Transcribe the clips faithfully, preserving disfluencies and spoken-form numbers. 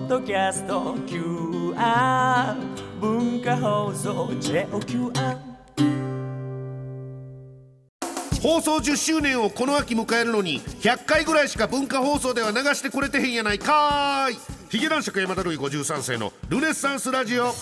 ドキャスト キューアール 文化放送 ジェイオーキューアール放送じゅっしゅうねんをこの秋迎えるのにひゃっかいぐらいしか文化放送では流してくれてへんやないかーい。ヒゲ男爵山田るいごじゅうさんせいのルネッサンスラジオ。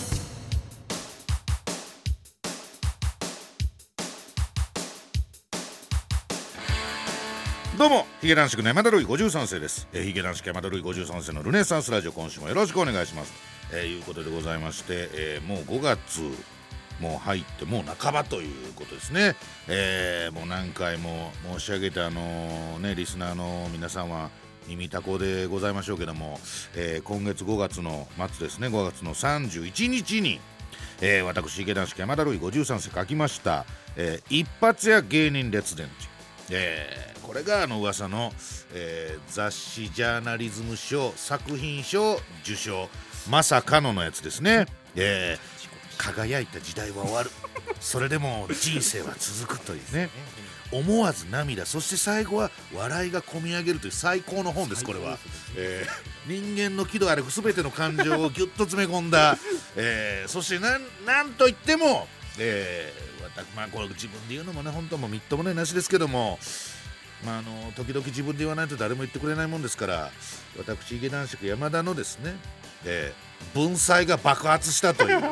どうもヒゲ男爵の山田るいごじゅうさんせいです。えー、ヒゲ男爵山田るいごじゅうさんせいのルネッサンスラジオ、今週もよろしくお願いします。えー、いうことでございまして、えー、もうごがつもう入ってもう半ばということですね。えー、もう何回も申し上げたあのー、ねリスナーの皆さんは耳たこでございましょうけども、えー、今月ごがつの末ですね、ごがつのさんじゅういちにちに、えー、私ヒゲ男爵山田るいごじゅうさんせい書きました、えー、一発屋芸人列伝、えー、これがあの噂の、えー、雑誌ジャーナリズム賞作品賞受賞、まさかののやつですね。えー輝いた時代は終わるそれでも人生は続くというね、思わず涙、そして最後は笑いがこみ上げるという最高の本です。これは、えー、人間の喜怒哀楽すべての感情をぎゅっと詰め込んだ、えー、そしてなんなんといっても、えー私まあ、これ自分で言うのもね本当もみっともねなしですけども、まあ、あの時々自分で言わないと誰も言ってくれないもんですから、私ヒゲ男爵山田のですね、えー文才が爆発したという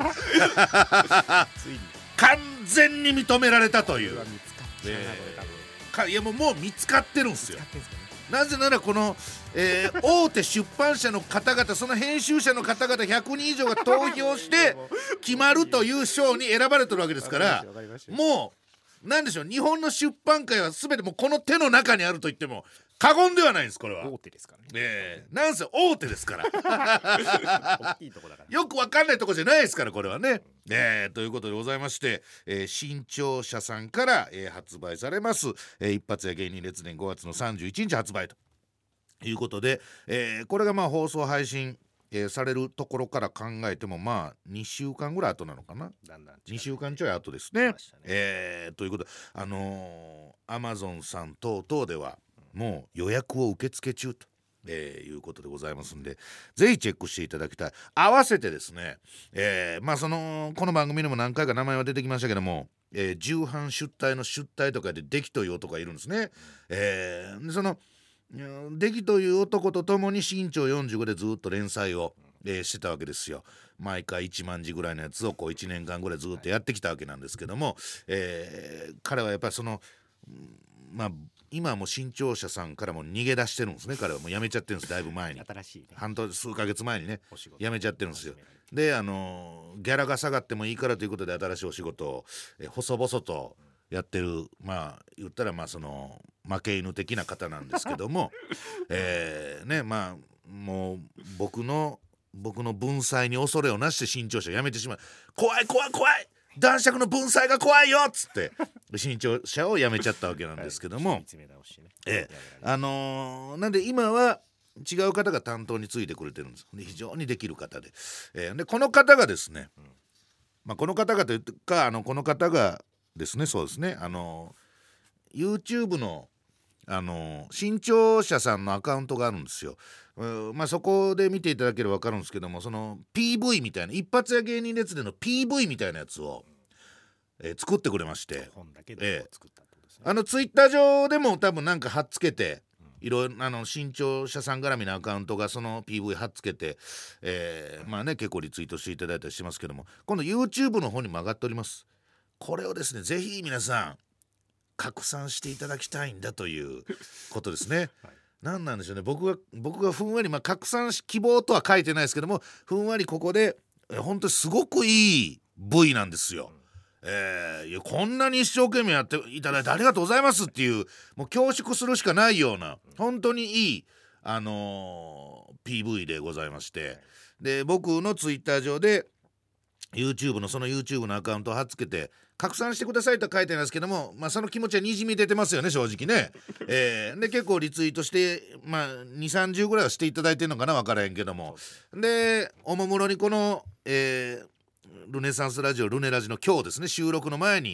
完全に認められたという、えー、かいやもう、もう見つかってるんですよ。なぜならこの、えー、大手出版社の方々、その編集者の方々ひゃくにん以上が投票して決まるという賞に選ばれてるわけですから、もうなんでしょう、日本の出版界は全てもうこの手の中にあると言っても過言ではないんです。これは大手ですからね、 えー、なんせ大手ですから大きいとこだからよくわかんないとこじゃないですからこれはね、えー、ということでございまして、えー、新潮社さんから、えー、発売されます、えー、一発屋芸人列伝ごがつのさんじゅういちにち発売ということで、えー、これがまあ放送配信、えー、されるところから考えてもまあにしゅうかんぐらい後なのかな。 だんだんにしゅうかんちょい後ですね。 ねえー、ということであのー、アマゾンさん等々ではもう予約を受付中と、えー、いうことでございますんで、ぜひチェックしていただきたい。合わせてですね、えー、まあそのこの番組でも何回か名前は出てきましたけども、えー、重版出退の出退とかでデキという男がいるんですね。えー、でそのデキという男とともに新潮よんじゅうごでずっと連載を、えー、してたわけですよ。毎回いちまんじぐらいのやつをこういちねんかんぐらいずっとやってきたわけなんですけども、えー、彼はやっぱりそのまあ今はもう新潮社さんからも逃げ出してるんですね。彼はもう辞めちゃってるんです。だいぶ前に新しいね、 半年数ヶ月前にね辞めちゃってるんですよ。であのギャラが下がってもいいからということで新しいお仕事を、え細々とやってる、まあ言ったらまあその負け犬的な方なんですけどもえーねまあもう僕の僕の文才に恐れをなして新潮社辞めてしまう。怖い怖い怖い、男爵の文才が怖いよっつって新潮社を辞めちゃったわけなんですけども、はい、ええあのー、なんで今は違う方が担当についてくれてるんです。で非常にできる方で、えー、でこの方がですね、うんまあ、この方がというかあのこの方がですねそうですねあのー、YouTube のあのー、新潮社さんのアカウントがあるんですよ。まあ、そこで見ていただければ分かるんですけども、その ピーブイ みたいな一発屋芸人列伝の ピーブイ みたいなやつを、えー、作ってくれまして、 本だけで作ったってことですね。 あのツイッター上でも多分なんか貼っつけて、うん、いろいろあの新潮社さん絡みのアカウントがその ピーブイ 貼っつけて、えー、まあね結構リツイートしていただいたりしますけども、今度 YouTube の方にも上がっております。これをですねぜひ皆さん拡散していただきたいんだということですね。はい、なんなんでしょうね、僕が僕がふんわり、まあ、拡散希望とは書いてないですけども、ふんわりここで本当にすごくいい ブイ なんですよ。うんえー、いやこんなに一生懸命やっていただいてありがとうございますっていう、もう恐縮するしかないような本当にいい、あのー、ピーブイ でございまして、で僕のツイッター上で YouTube のその YouTube のアカウントを貼っつけて拡散してくださいと書いてあるんですけども、まあ、その気持ちはにじみ出てますよね正直ね、えー、で結構リツイートして、まあ、にじゅうさんじゅうぐらいはしていただいてるのかな分からへんけども、でおもむろにこの、えー、ルネサンスラジオルネラジの今日ですね収録の前に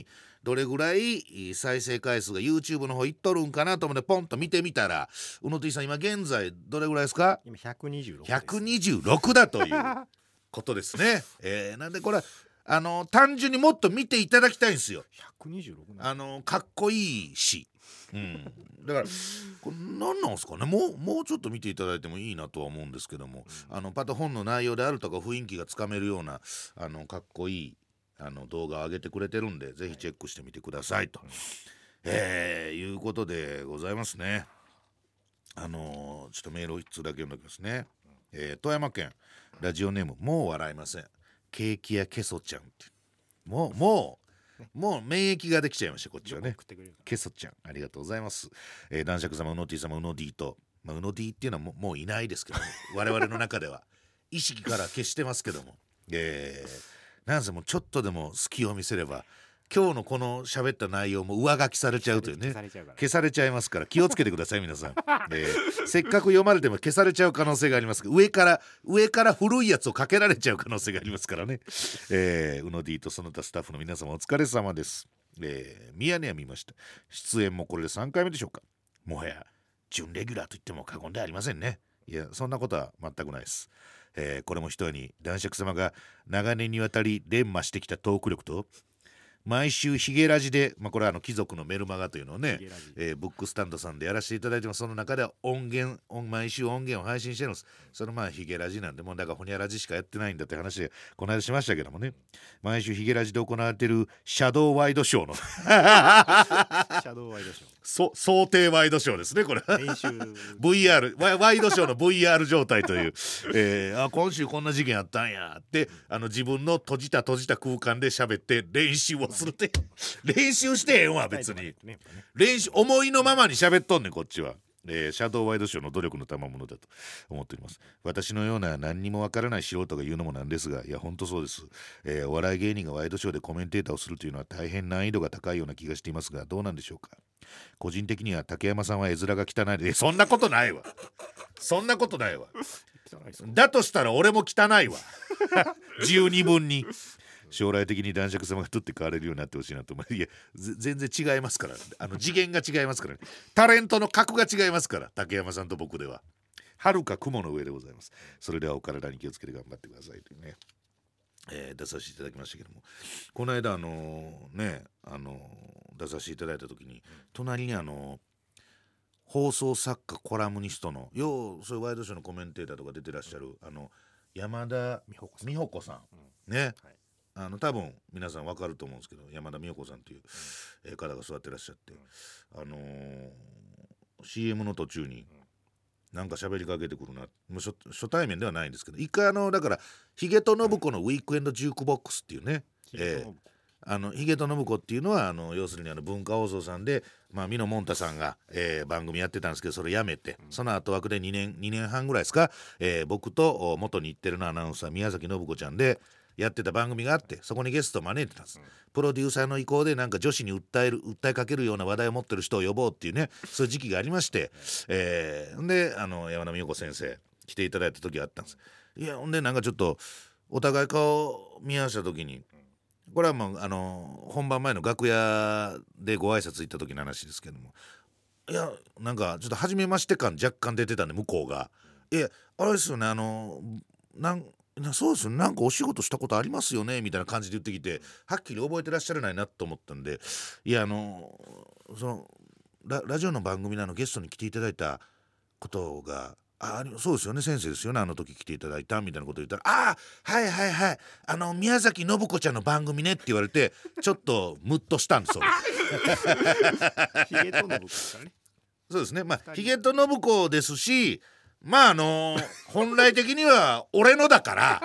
どれぐらい再生回数が YouTube の方いっとるんかなと思ってポンと見てみたら、うの T さん今現在どれぐらいですか？ 今ひゃくにじゅうろくひゃくにじゅうろくだということですね、えー、なんでこれあの単純にもっと見ていただきたいんですよ。 ひゃくにじゅうろくあのかっこいいし、うん、だからこれ何なんですかね。もうもうちょっと見ていただいてもいいなとは思うんですけども、うん、あのパタ本の内容であるとか雰囲気がつかめるようなあのかっこいいあの動画を上げてくれてるんで、ぜひチェックしてみてくださいと、はい、えー、いうことでございますね。あのー、ちょっとメールをいっつうだけ読んでおきますね、えー、富山県ラジオネームもう笑いませんケーキ屋ケソちゃんって、もうもうもう免疫ができちゃいましたこっちはね。ケソちゃんありがとうございます、えー、男爵様うの T 様うの D と、まあ、うの D っていうのはも う, もういないですけど、ね、我々の中では意識から消してますけども、えー、なんせもうちょっとでも隙を見せれば今日のこの喋った内容も上書きされちゃうというね、消されちゃうから、消されちゃいますから気をつけてください皆さん、えー、せっかく読まれても消されちゃう可能性があります。上から上から古いやつをかけられちゃう可能性がありますからね、えー、うの D とその他スタッフの皆様お疲れ様です、えー、ミヤネ屋見ました。出演もこれでさんかいめでしょうか。もはや準レギュラーと言っても過言ではありませんね。いやそんなことは全くないです、えー、これもひとえに男爵様が長年にわたり連磨してきたトーク力と毎週ヒゲラジで、まあ、これはあの貴族のメルマガというのをね、えー、ブックスタンドさんでやらせていただいてます。その中では音源音毎週音源を配信してるんです。そのまあヒゲラジなんでもうだからホニャラジしかやってないんだって話でこの間しましたけどもね、毎週ヒゲラジで行われているシャドウワイドショーのシャドウワイドショーそ想定ワイドショーですねこれ練習ブイアール ワ, ワイドショーの ブイアール 状態という、えー、あ今週こんな事件あったんやってあの自分の閉じた閉じた空間で喋って練習をするって練習してへんわ別に練習思いのままに喋っとんねんこっちは、えー、シャドウワイドショーの努力の賜物だと思っております。私のような何にもわからない素人が言うのもなんですが、いや本当そうです、えー、お笑い芸人がワイドショーでコメンテーターをするというのは大変難易度が高いような気がしていますがどうなんでしょうか。個人的には竹山さんは絵面が汚いで、そんなことないわそんなことないわだとしたら俺も汚いわ十二分に将来的に男爵様が取って変われるようになってほしいなと思う。いや全然違いますから、あの次元が違いますからね、タレントの格が違いますから、竹山さんと僕では遥か雲の上でございます。それではお体に気をつけて頑張ってくださいというね、えー、出させていただきましたけども、この間あのー、ねあのー、出させていただいた時に隣にあのー、放送作家コラムニストのようそういうワイドショーのコメンテーターとか出てらっしゃるあの山田美穂子さん、うん、ね、はい、あの多分皆さん分かると思うんですけど山田美代子さんという、うんえー、方が座ってらっしゃって、うん、あのー、シーエム の途中になんか喋りかけてくるな、もう 初, 初対面ではないんですけど、一回あのだからヒゲと信子のウィークエンドジュークボックスっていうね、えー、あのヒゲと信子っていうのはあの要するにあの文化放送さんで、まあ、ミノモンタさんが、えー、番組やってたんですけどそれやめて、うん、その後枠で2年、にねんはんぐらいですか、えー、僕と元日テレのアナウンサー宮崎信子ちゃんでやってた番組があって、そこにゲストを招いてたんです、うん、プロデューサーの意向でなんか女子に訴える訴えかけるような話題を持ってる人を呼ぼうっていうね、そういう時期がありまして、えー、であの山田美代子先生来ていただいた時があったんです。いやほんでなんかちょっとお互い顔見合わせた時に、これはもうあの本番前の楽屋でご挨拶行った時の話ですけども、いやなんかちょっと初めまして感若干出てたんで向こうが、いやあれですよね、あのなんそうですよね、なんかお仕事したことありますよねみたいな感じで言ってきて、はっきり覚えてらっしゃらないなと思ったんで、いやあのその ラ, ラジオの番組のあのゲストに来ていただいたことがあそうですよね先生ですよね、あの時来ていただいたみたいなこと言ったら、ああはいはいはいあの宮崎信子ちゃんの番組ねって言われてちょっとムッとしたんですよヒゲと信子ですからね。 そうですね、まあヒゲと信子ですし、まああのー、本来的には俺のだから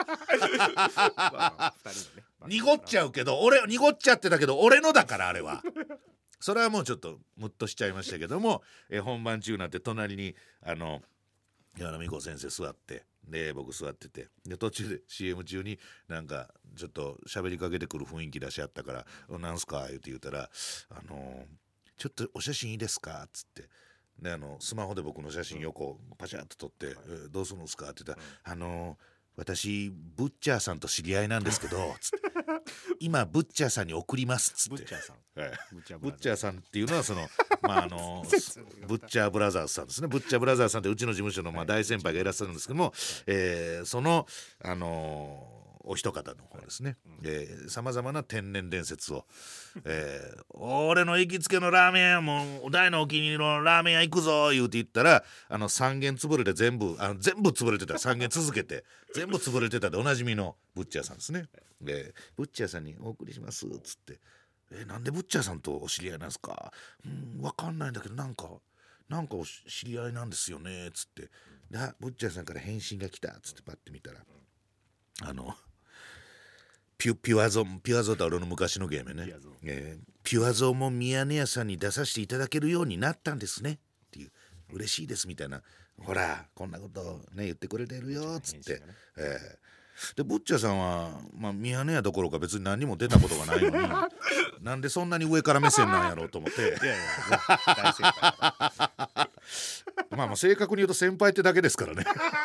濁っちゃうけど俺濁っちゃってたけど俺のだからあれはそれはもうちょっとムッとしちゃいましたけども、え本番中になって隣にあの山田美子先生座ってで僕座ってて、で途中で シーエム 中になんかちょっと喋りかけてくる雰囲気出しあったから「なんすか?」言って言ったら「あのー、ちょっとお写真いいですか?」っつってであのスマホで僕の写真横パシャッと撮って、えー、どうするんですかって言ったら、あの私ブッチャーさんと知り合いなんですけどつって今ブッチャーさんに送りますつってブッチャーさん、 はいブッチャーブッチャーさんっていうのはそのまああの説ブッチャーブラザーズさんですね。ブッチャーブラザーズさんってうちの事務所のまあ大先輩がいらっしゃるんですけども、えーそのあのーお一方の方ですね、さまざまな天然伝説を、えー俺の行きつけのラーメン屋もう大のお気に入りのラーメン屋行くぞ言うて言ったらあのさん軒潰れて全部あの全部潰れてたさん軒続けて全部潰れてたでおなじみのブッチャーさんですね。でブッチャーさんにお送りしますっつってえなんでブッチャーさんとお知り合いなんですか。うん分かんないんだけどなんかなんかお知り合いなんですよねっつってでブッチャーさんから返信が来たっつってパッて見たらあのピュピュアゾンピュアゾンって俺の昔のゲームねピュアゾン、 えーピュアゾンもミヤネ屋さんに出させていただけるようになったんですねっていう嬉しいですみたいなほらこんなことね言ってくれてるよっつって、えー、でブッチャーさんはまあミヤネ屋どころか別に何も出たことがないのになんでそんなに上から目線なんやろうと思っていやいや大先輩まあまあ正確に言うと先輩ってだけですからね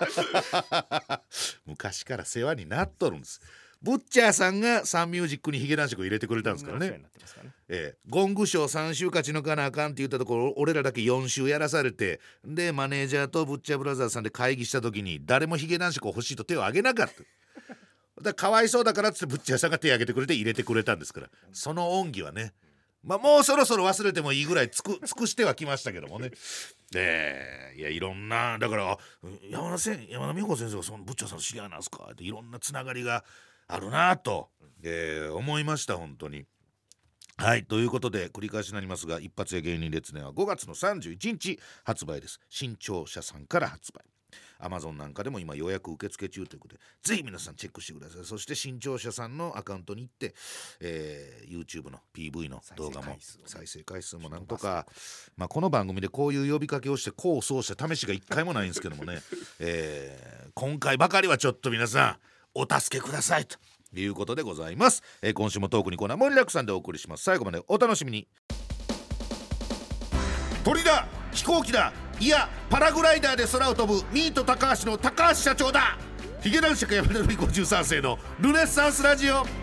昔から世話になっとるんです。ブッチャーさんがサンミュージックにヒゲ男爵を入れてくれたんですからね。 そうになってますからね。 えー、ゴングショーさん週勝ち抜かなあかんって言ったところ俺らだけよん週やらされてでマネージャーとブッチャーブラザーズさんで会議した時に誰もヒゲ男爵を欲しいと手を挙げなかった。だからかわいそうだからっつってブッチャーさんが手を挙げてくれて入れてくれたんですからその恩義はねまあもうそろそろ忘れてもいいぐらいつく尽くしてはきましたけどもね。えー、いやいろんなだから山田せん山田美穂先生がそのブッチャーさんの知り合いなんですかっていろんなつながりがあるなと、えー、思いました本当に。はいということで繰り返しになりますが一発屋芸人列伝はごがつのさんじゅういちにち発売です。新潮社さんから発売。アマゾンなんかでも今予約受付中ということでぜひ皆さんチェックしてください。そして新潮社さんのアカウントに行って、えー、YouTube の ピーブイ の動画も再生回数もなんとか、まあ、この番組でこういう呼びかけをして功を奏した試しがいっかいもないんですけどもね、えー、今回ばかりはちょっと皆さんお助けくださいということでございます。えー、今週もトークにコーナー盛りだくさんでお送りします。最後までお楽しみに。鳥だ飛行機だいやパラグライダーで空を飛ぶミート高橋の高橋社長だ。ヒゲ男爵山田るいごじゅうさん世のルネッサンスラジオ。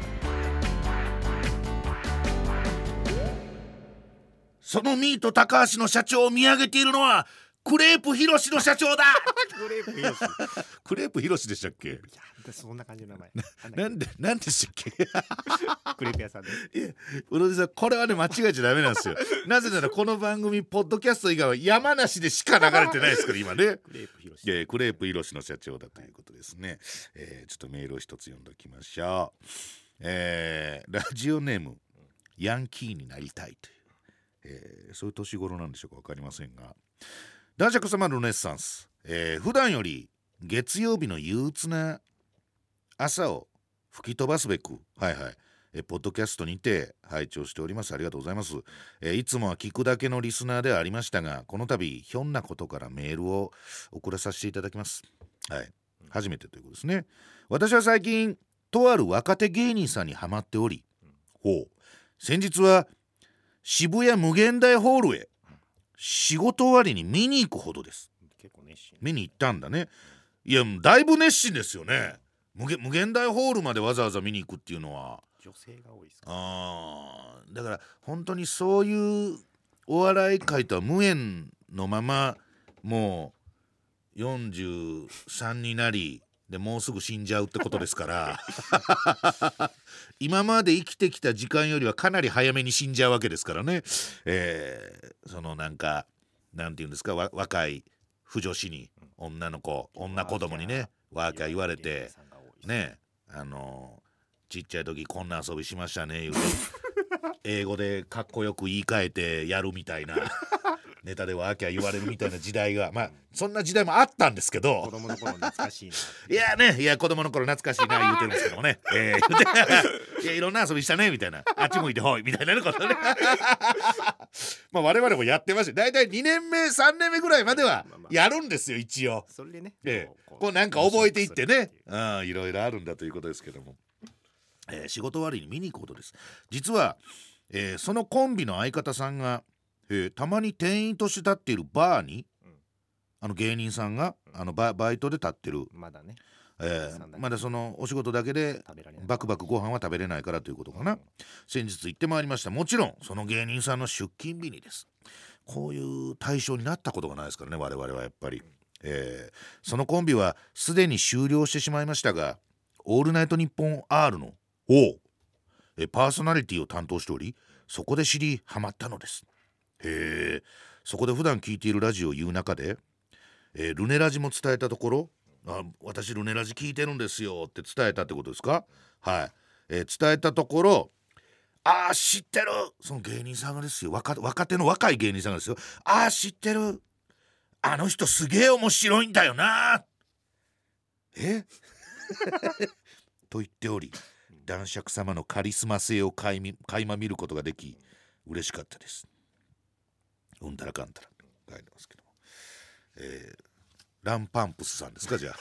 そのミート高橋の社長を見上げているのはクレープヒロシの社長だクレープヒロシクレープヒロシでしたっけ。 いやそんな感じの名前なんでなんでしたっけクレープ屋さんでいやうろじさんこれはね間違えちゃダメなんですよなぜならこの番組ポッドキャスト以外は山梨でしか流れてないですから今ねクレープヒロシいやクレープヒロシの社長だということですね、えー、ちょっとメールを一つ読んでおきましょう、えー、ラジオネームヤンキーになりたいという、えー、そういう年頃なんでしょうか分かりませんが男爵様ルネッサンス、えー、普段より月曜日の憂鬱な朝を吹き飛ばすべくはいはいえポッドキャストにて拝聴しております。ありがとうございます。えいつもは聞くだけのリスナーではありましたがこの度ひょんなことからメールを送らさせていただきます。はい初めてということですね。私は最近とある若手芸人さんにハマっており、ほう先日は渋谷無限大ホールへ仕事終わりに見に行くほどです。 結構熱心見に行ったんだね。いやだいぶ熱心ですよね。無限、無限大ホールまでわざわざ見に行くっていうのは女性が多いですか。 あだから本当にそういうお笑い界とは無縁のままもうよんじゅうさんになりでもうすぐ死んじゃうってことですから今まで生きてきた時間よりはかなり早めに死んじゃうわけですからね、えー、そのなんかなんていうんですかわ若い腐女子に女の子女子供にねワーキャー言われてねあのちっちゃい時こんな遊びしましたね言うて英語でかっこよく言い換えてやるみたいなネタでワーキャー言われるみたいな時代がまあそんな時代もあったんですけど子供の頃懐かしいないやねいや子供の頃懐かしいな言うてるんですけどもね、えー、言うていやいろんな遊びしたねみたいなあっち向いてほいみたいなことねまあ我々もやってました。だいたいにねんめさんねんめぐらいまではやるんですよ一応。 それでね、 えー、こうなんか覚えていってねあいろいろあるんだということですけども、えー、仕事終わりに見に行くことです。実は、えー、そのコンビの相方さんが、えー、たまに店員として立っているバーに、うん、あの芸人さんが、うん、あの バ, バイトで立ってるまだねえー、まだそのお仕事だけでバクバクご飯は食べれないからということかな、うん、先日行ってまいりました。もちろんその芸人さんの出勤日にです。こういう対象になったことがないですからね、我々はやっぱり、えー、そのコンビはすでに終了してしまいましたが、オールナイトニッポン R のおえパーソナリティを担当しており、そこで知りハマったのです。へえ。そこで普段聞いているラジオを言う中で、えー、ルネラジも伝えたところ、あ、私ルネラジ聞いてるんですよって伝えたってことですか。はい、えー、伝えたところ、あー知ってる、その芸人さんがですよ、若、若手の若い芸人さんがですよ、あー知ってる、あの人すげえ面白いんだよなえと言っており、男爵様のカリスマ性を垣間見ることができ嬉しかったです。うんたらかんたら書いてますけども、えー、ランパンプスさんですか、じゃ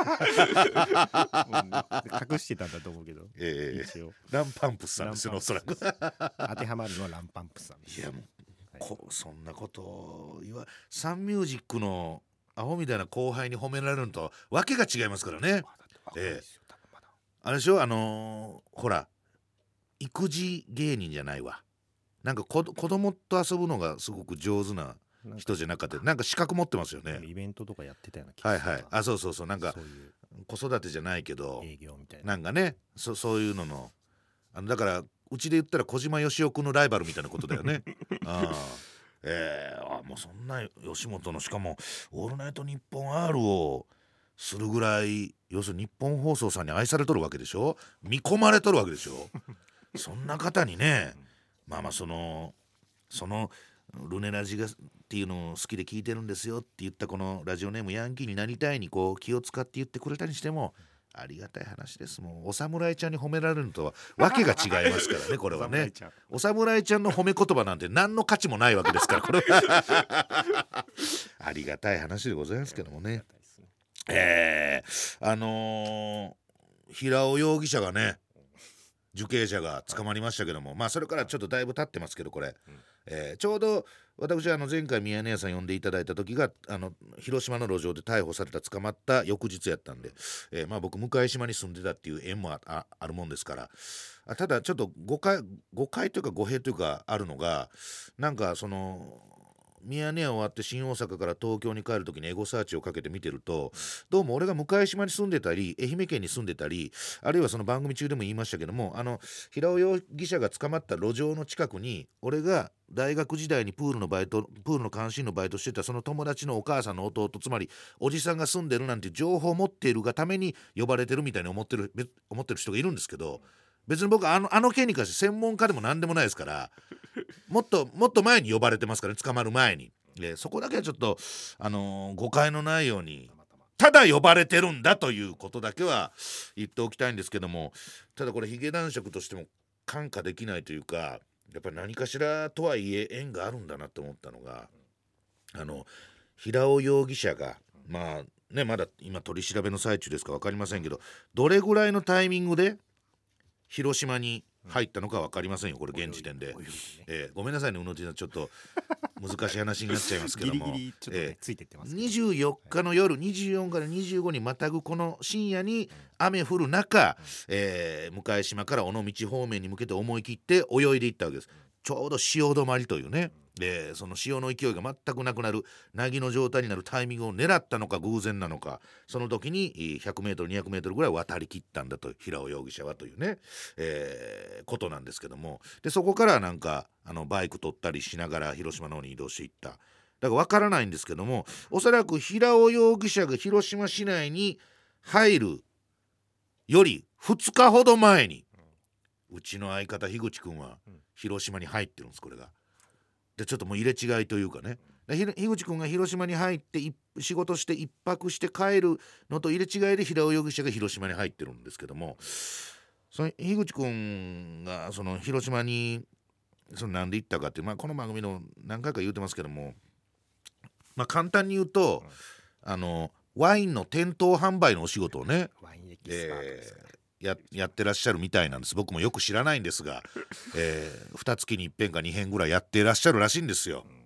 あ隠してたんだと思うけど、 えー、一応ランパンプスさんですよね、おそらく当てはまるのはランパンプスさんです。 いやもう、はい、こそんなことを言わ、サンミュージックのアホみたいな後輩に褒められるのとわけが違いますからね。えー、あれでしょ、あのー、ほら育児芸人じゃないわ、なんか子供と遊ぶのがすごく上手な人じゃなかった、なんか資格持ってますよね。 イベントとかやってたような気がはいはい、あそうそうそう、なんか子育てじゃないけど営業みたいな、 なんかね、そそういうのの、あのだからうちで言ったら小島よしおくんのライバルみたいなことだよねあ、えー、あもうそんな吉本の、しかもオールナイトニッポン R をするぐらい、要するに日本放送さんに愛されとるわけでしょ、見込まれとるわけでしょそんな方にね、まあまあそのそのルネラジがっていうのを好きで聞いてるんですよって言ったこのラジオネームヤンキーになりたいにこう気を使って言ってくれたにしてもありがたい話です。もうお侍ちゃんに褒められるのとはわけが違いますからねこれはねお侍ちゃんの褒め言葉なんて何の価値もないわけですからこれはありがたい話でございますけどもね。えー、あのー、平尾容疑者がね、受刑者が捕まりましたけども、まあそれからちょっとだいぶ経ってますけど、これ、えー、ちょうど私はあの前回宮根屋さん呼んでいただいた時があの広島の路上で逮捕された捕まった翌日やったんで、えー、まあ僕向島に住んでたっていう縁も あ, あ, あるもんですから、あただちょっと誤解誤解というか語弊というかあるのが、なんかその宮根屋終わって新大阪から東京に帰るときにエゴサーチをかけて見てると、どうも俺が向島に住んでたり愛媛県に住んでたり、あるいはその番組中でも言いましたけども、あの平尾容疑者が捕まった路上の近くに俺が大学時代にプールのバイトプールの監視員のバイトしてたその友達のお母さんの弟、つまりおじさんが住んでるなんて情報を持っているがために呼ばれてるみたいに思ってる思ってる人がいるんですけど、別に僕はあのあの件に関して専門家でも何でもないですから、もっともっと前に呼ばれてますからね、捕まる前に。でそこだけはちょっと、あのー、誤解のないように、ただ呼ばれてるんだということだけは言っておきたいんですけども、ただこれヒゲ男爵としても看過できないというか、やっぱり何かしらとはいえ縁があるんだなと思ったのが、あの平尾容疑者がまあね、まだ今取り調べの最中ですか分かりませんけど、どれぐらいのタイミングで広島に入ったのか分かりませんよ、これ現時点で、えー、ごめんなさいね、うのてぃさん、ちょっと難しい話になっちゃいますけどもギリギリちょっとね、えー、ついてってますけど、 にじゅうよっかの夜にじゅうよっからにじゅうごにまたぐこの深夜に雨降る中、うんえー、向島から尾道方面に向けて思い切って泳いでいったわけです。ちょうど潮止まりというね、でその潮の勢いが全くなくなる凪の状態になるタイミングを狙ったのか偶然なのか、その時にひゃくメートルにひゃくメートルぐらい渡りきったんだと平尾容疑者はというね、えー、ことなんですけども、でそこからなんかあのバイク取ったりしながら広島の方に移動していった。だから分からないんですけども、おそらく平尾容疑者が広島市内に入るよりふつかほど前にうちの相方樋口くんは広島に入ってるんです。これがでちょっともう入れ違いというかね、樋口くんが広島に入って仕事して一泊して帰るのと入れ違いで平尾容疑者が広島に入ってるんですけども、その樋口くんがその広島にそのなんで行ったかって、まあ、この番組の何回か言うてますけども、まあ、簡単に言うと、うん、あのワインの店頭販売のお仕事をね、ワインエキスパートですね、えーや, やってらっしゃるみたいなんです。僕もよく知らないんですが、えー、にかげつにいっぺんかにへんぐらいやってらっしゃるらしいんですよ、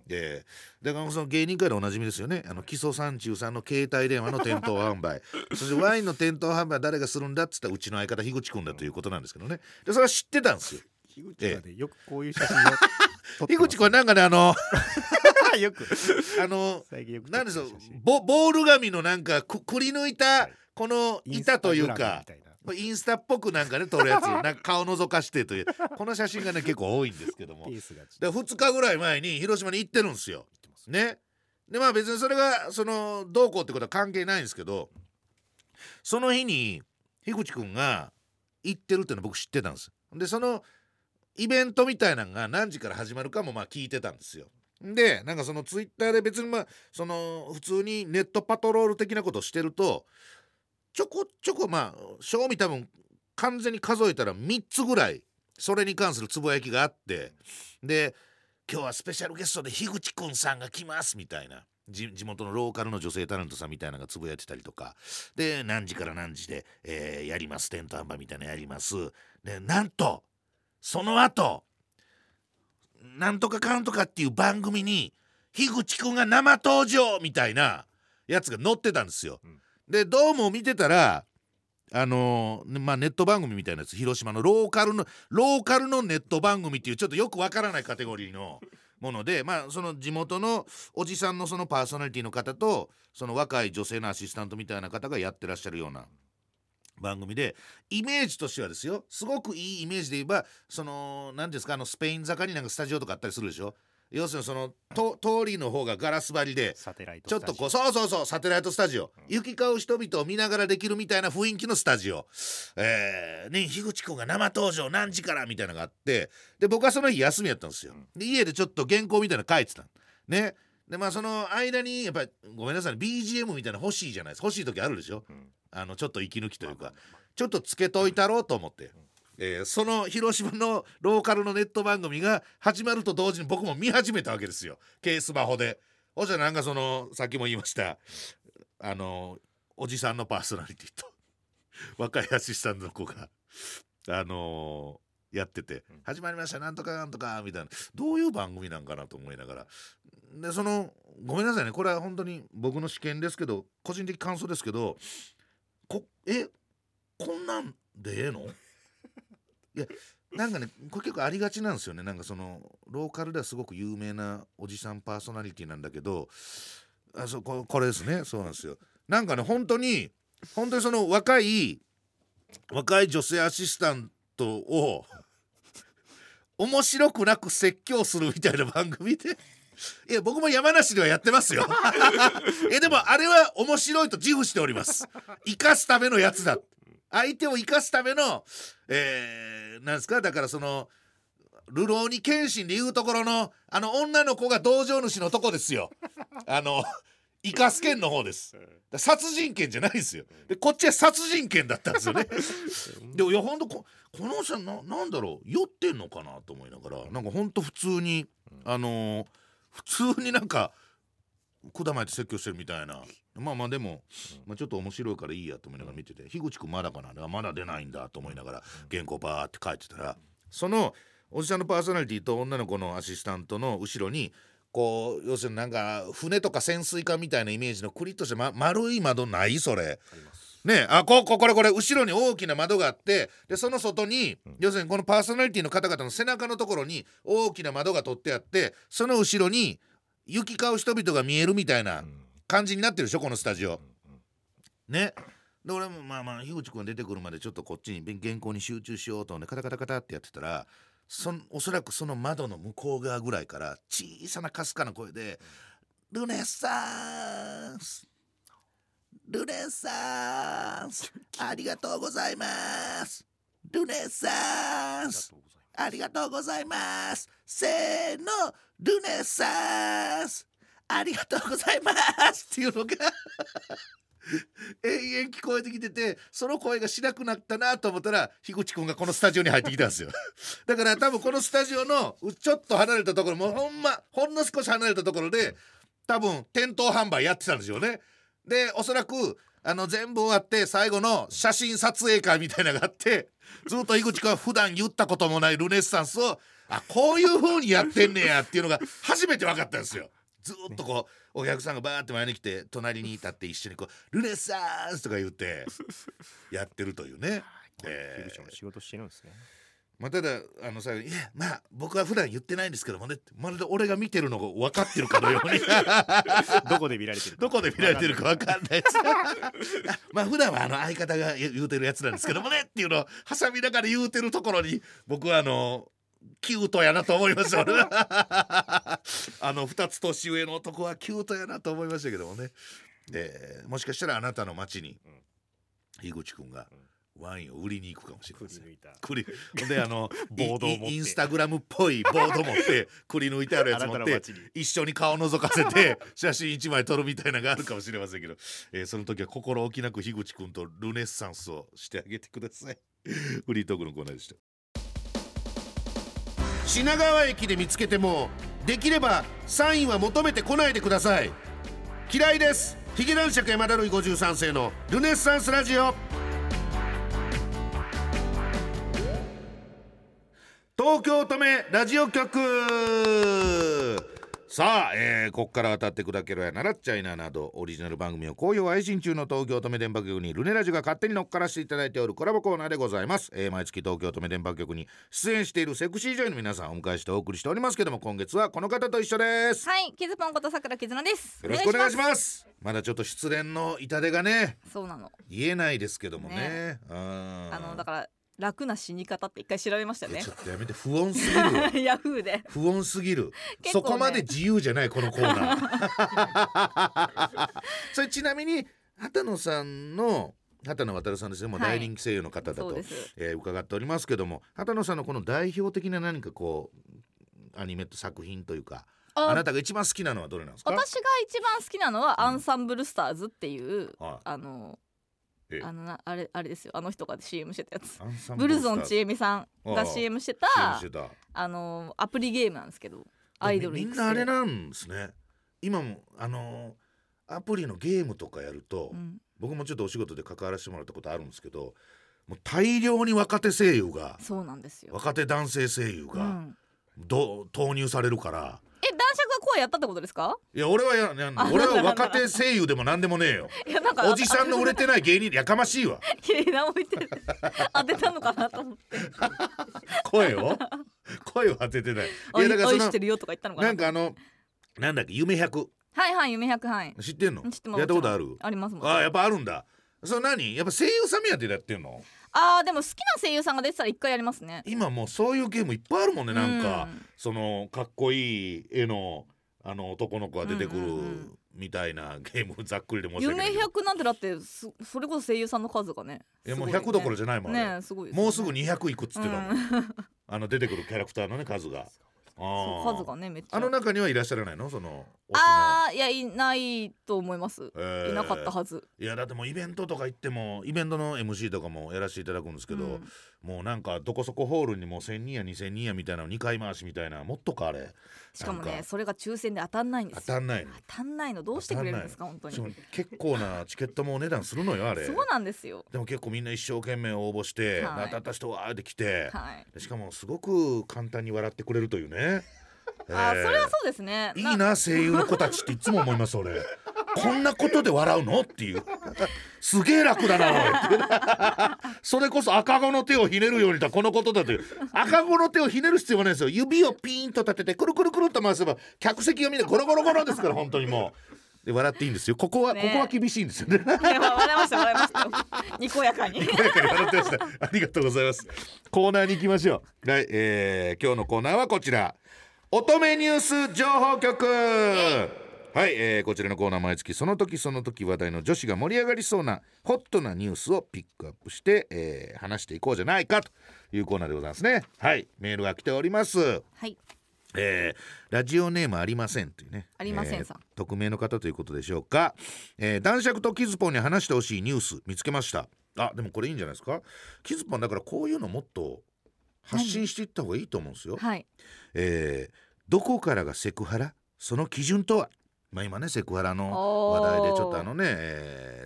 えー、だからその芸人界でおなじみですよね。あの木曽三中さんの携帯電話の店頭販売そしてワインの店頭販売は誰がするんだっつったらうちの相方樋口くんだということなんですけどね。でそれは知ってたんですよ。 樋口はね、よくこういう写真を撮って樋口くんはなんかねあのよくあの最近よく撮なんでしょうってる写真ボボール紙のなんかくくり抜いたはいこの板というか、 インスタグラムみたいなインスタっぽくなんかね撮るやつなんか顔覗かしてというこの写真がね結構多いんですけどもペースがでふつかぐらい前に広島に行ってるんですよね。でまあ別にそれがそのどうこうってことは関係ないんですけどその日に樋口くんが行ってるっていうの僕知ってたんです。でそのイベントみたいなのが何時から始まるかもまあ聞いてたんですよ。でなんかそのツイッターで別にまあその普通にネットパトロール的なことをしてるとちょこちょこまあ正味多分完全に数えたらみっつぐらいそれに関するつぶやきがあってで今日はスペシャルゲストで樋口くんさんが来ますみたいな地元のローカルの女性タレントさんみたいなのがつぶやいてたりとかで何時から何時で、えー、やりますテント販売みたいなのやりますでなんとその後なんとかかんとかっていう番組に樋口くんが生登場みたいなやつが載ってたんですよ、うん、でどうも見てたらあのーまあ、ネット番組みたいなやつ広島のローカルのローカルのネット番組っていうちょっとよくわからないカテゴリーのものでまあその地元のおじさんのそのパーソナリティの方とその若い女性のアシスタントみたいな方がやってらっしゃるような番組でイメージとしてはですよすごくいいイメージで言えばその何ですかあのスペイン坂になんかスタジオとかあったりするでしょ。要するにそのと通りの方がガラス張りでサテライトちょっとこうそうそうそうサテライトスタジオ、うん、行き交う人々を見ながらできるみたいな雰囲気のスタジオ、えー、ね樋口くんが生登場何時からみたいなのがあってで僕はその日休みやったんですよ。で家でちょっと原稿みたいなの書いてたね。でまあその間にやっぱりごめんなさい ビージーエム みたいな欲しいじゃないですか。欲しい時あるでしょ、うん、あのちょっと息抜きというかちょっとつけといたろうと思って、うんえー、その広島のローカルのネット番組が始まると同時に僕も見始めたわけですよケースマホで。おじゃなんかそのさっきも言いましたあのおじさんのパーソナリティと若いアシスタントの子があのー、やってて始まりましたなんとかなんとかみたいなどういう番組なんかなと思いながらでそのごめんなさいねこれは本当に僕の試験ですけど個人的感想ですけどこえこんなんでええのいやなんかねこれ結構ありがちなんですよね。なんかそのローカルではすごく有名なおじさんパーソナリティなんだけどあそう こ, これですねそうなんですよ。なんかね本当に本当にその若い若い女性アシスタントを面白くなく説教するみたいな番組でいや僕も山梨ではやってますよえでもあれは面白いと自負しております。生かすためのやつだ相手を生かすための、えー、なんですかだからその流浪に謙信でいうところのあの女の子が道場主のとこですよあの生かす剣の方です。殺人剣じゃないですよ。でこっちは殺人剣だったんですよねでもいやほんと こ, この人ななんだろう酔ってんのかなと思いながらなんかほんと普通にあのー、普通になんか管巻いて説教してるみたいなまあまあでも、まあ、ちょっと面白いからいいやと思いながら見てて樋口くんまだかなまだ出ないんだと思いながら原稿バーって書いてたらそのおじさんのパーソナリティと女の子のアシスタントの後ろにこう要するになんか船とか潜水艦みたいなイメージのクリッとして、ま、丸い窓ないそれねあこここれこれ後ろに大きな窓があってでその外に、うん、要するにこのパーソナリティの方々の背中のところに大きな窓が取ってあってその後ろに行き交う人々が見えるみたいな感じになってるでしょこのスタジオね。で俺もまあまあ樋口くんが出てくるまでちょっとこっちに原稿に集中しようとねカタカタカタってやってたらそおそらくその窓の向こう側ぐらいから小さなかすかな声で「ルネサンスルネサンスありがとうございますルネサンスありがとうございますせーのルネサンスありがとうございます」っていうのが永遠聞こえてきててその声がしなくなったなと思ったら樋口くんがこのスタジオに入ってきたんですよだから多分このスタジオのちょっと離れたところもうほんまほんの少し離れたところで多分店頭販売やってたんですよね。でおそらくあの全部終わって最後の写真撮影会みたいなのがあってずっと井口くんは普段言ったこともないルネッサンスをあこういう風にやってんねやっていうのが初めて分かったんですよ。ずーっとこうお客さんがバーって前に来て隣に立って一緒にこうルネサンスとか言ってやってるというね、え樋口も仕事してるんですね。 まあ、ただあの最後に「いやまあ僕は普段言ってないんですけどもね」ってまるで俺が見てるのが分かってるかのようにどこで見られてるかどこで見られてるか分かんないですまあ普段はあの相方が言うてるやつなんですけどもねっていうのを挟みながら言うてるところに僕はあのキュートやなと思いますよあのふたつ年上の男はキュートやなと思いましたけどもね、えー、もしかしたらあなたの町に樋口くんがワインを売りに行くかもしれません。くりほんであのボードを持ってインスタグラムっぽいボード持ってくり抜いてあるやつ持って一緒に顔覗かせて写真一枚撮るみたいなのがあるかもしれませんけど、えー、その時は心置きなく樋口くんとルネッサンスをしてあげてくださいフリートークのコーナーでした。品川駅で見つけてもできればサインは求めてこないでください。嫌いです。ヒゲ男爵山田るいごじゅうさん世のルネッサンスラジオ。東京都名ラジオ局。さあ、えー、ここから当たって砕けろや習っちゃいななどオリジナル番組を好評配信中の東京都名電波局にルネラジが勝手に乗っからせていただいておるコラボコーナーでございます、えー、毎月東京都名電波局に出演しているセクシー女優の皆さんをお迎えしてお送りしておりますけども、今月はこの方と一緒です。 はい、キズポンことさくらきずなです。 よろしくお願いします。まだちょっと失恋の痛手がね、 そうなの、 言えないですけどもね、 ね、 ああのだから楽な死に方って一回調べましたよね。 ちょっとやめて、不穏すぎるわヤフーで不穏すぎる、 結構ね、 そこまで自由じゃないこのコーナーそれちなみに畑野さんの畑野渉さんですね、もう大人気声優の方だと、 はい、 えー、伺っておりますけども、畑野さんのこの代表的な何かこうアニメと作品というか、 あ, あなたが一番好きなのはどれなんですか？ 私が一番好きなのはアンサンブルスターズっていう、うん、あのあのなあれあれですよ、あの人が シーエム してたやつ、ブルゾンちえみさんが シーエム してたシーエム してたあのアプリゲームなんですけど、アイドルみんなあれなんですね。今もあのアプリのゲームとかやると、うん、僕もちょっとお仕事で関わらせてもらったことあるんですけど、もう大量に若手声優が、 そうなんですよ、 若手男性声優が、うん、ど投入されるから。 え、男爵が声やったってことですか？ いや俺はややん俺は若手声優でも何でもねえよいやなんかおじさんの売れてない芸人やかましいわいや何も言ってる当てたのかなと思って声を声を当ててない。 いやだからその愛してるよとか言ったのかな。 なんかあのなんだっけ、夢百、 はいはい、夢百、はい、 知ってんの？ 知ってます。 やったことある？ ありますもん。 あ、やっぱあるんだ。それ何やっぱ声優さん目当てでやってんの？ あーでも好きな声優さんが出てたら一回やりますね。 今もうそういうゲームいっぱいあるもんね。なんか、うん、そのかっこいい絵のあの男の子が出てくるみたいなゲーム、ざっくりで申し訳ないけど、 夢百なんてだってそれこそ声優さんの数がね、 いやもうひゃくどころじゃないもんね。 ね、すごいですね。 もうすぐにひゃくいくっつってたもん、うん、あの出てくるキャラクターのね数が、 あ数がねめっちゃ、 あの中にはいらっしゃらないの？そのあーいやいないと思います、えー、いなかったはず。 いやだってもうイベントとか行ってもイベントの エムシー とかもやらせていただくんですけど、うん、もうなんかどこそこホールにもせんにんやにせんにんやみたいなのにかい回しみたいな、もっとかあれ。 しかもねそれが抽選で当たんないんですよ。 当たんないの当たんないのどうしてくれるんですか本当に。 結構なチケットもお値段するのよあれそうなんですよ。 でも結構みんな一生懸命応募して、はい、当たった人わーって来て、はい、しかもすごく簡単に笑ってくれるというねあー、それはそうですね。 いいな声優の子たちっていつも思います俺こんなことで笑うのっていうすげえ楽だなおいそれこそ赤子の手をひねるようにとこのことだという。赤子の手をひねる必要はないですよ。指をピーンと立ててくるくるくるっと回せば客席がみんなゴロゴロゴロですから本当にもうで笑っていいんですよ。ここは、ね、ここは厳しいんですよね。 笑いました笑いましたよにこやかににこやかに笑ってましたありがとうございます。コーナーに行きましょう。はい、えー、今日のコーナーはこちら、乙女ニュース情報局。はい、えー、こちらのコーナー毎月その時その時話題の女子が盛り上がりそうなホットなニュースをピックアップして、えー、話していこうじゃないかというコーナーでございますね。はい、メールが来ております。 はい、 えー、ラジオネームありませんというね、 ありませんさん、 えー、匿名の方ということでしょうか。えー、男爵とキズポンに話してほしいニュース見つけました。あ、でもこれいいんじゃないですか。キズポンだからこういうのもっと発信していった方がいいと思うんですよ。 はい、 えー、どこからがセクハラ、その基準とは。まあ今ねセクハラの話題でちょっとあのね、えー、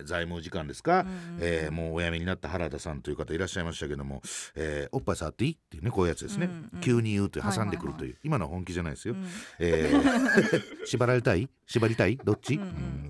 財務次官ですか、うんうん、えー、もうお辞めになった原田さんという方いらっしゃいましたけども、えー、おっぱい触っていいっていうねこういうやつですね、うんうん、急に言うという挟んでくるという、はいはいはい、今のは本気じゃないですよ、うん、えー、縛られたい縛りたいどっち、うんうん、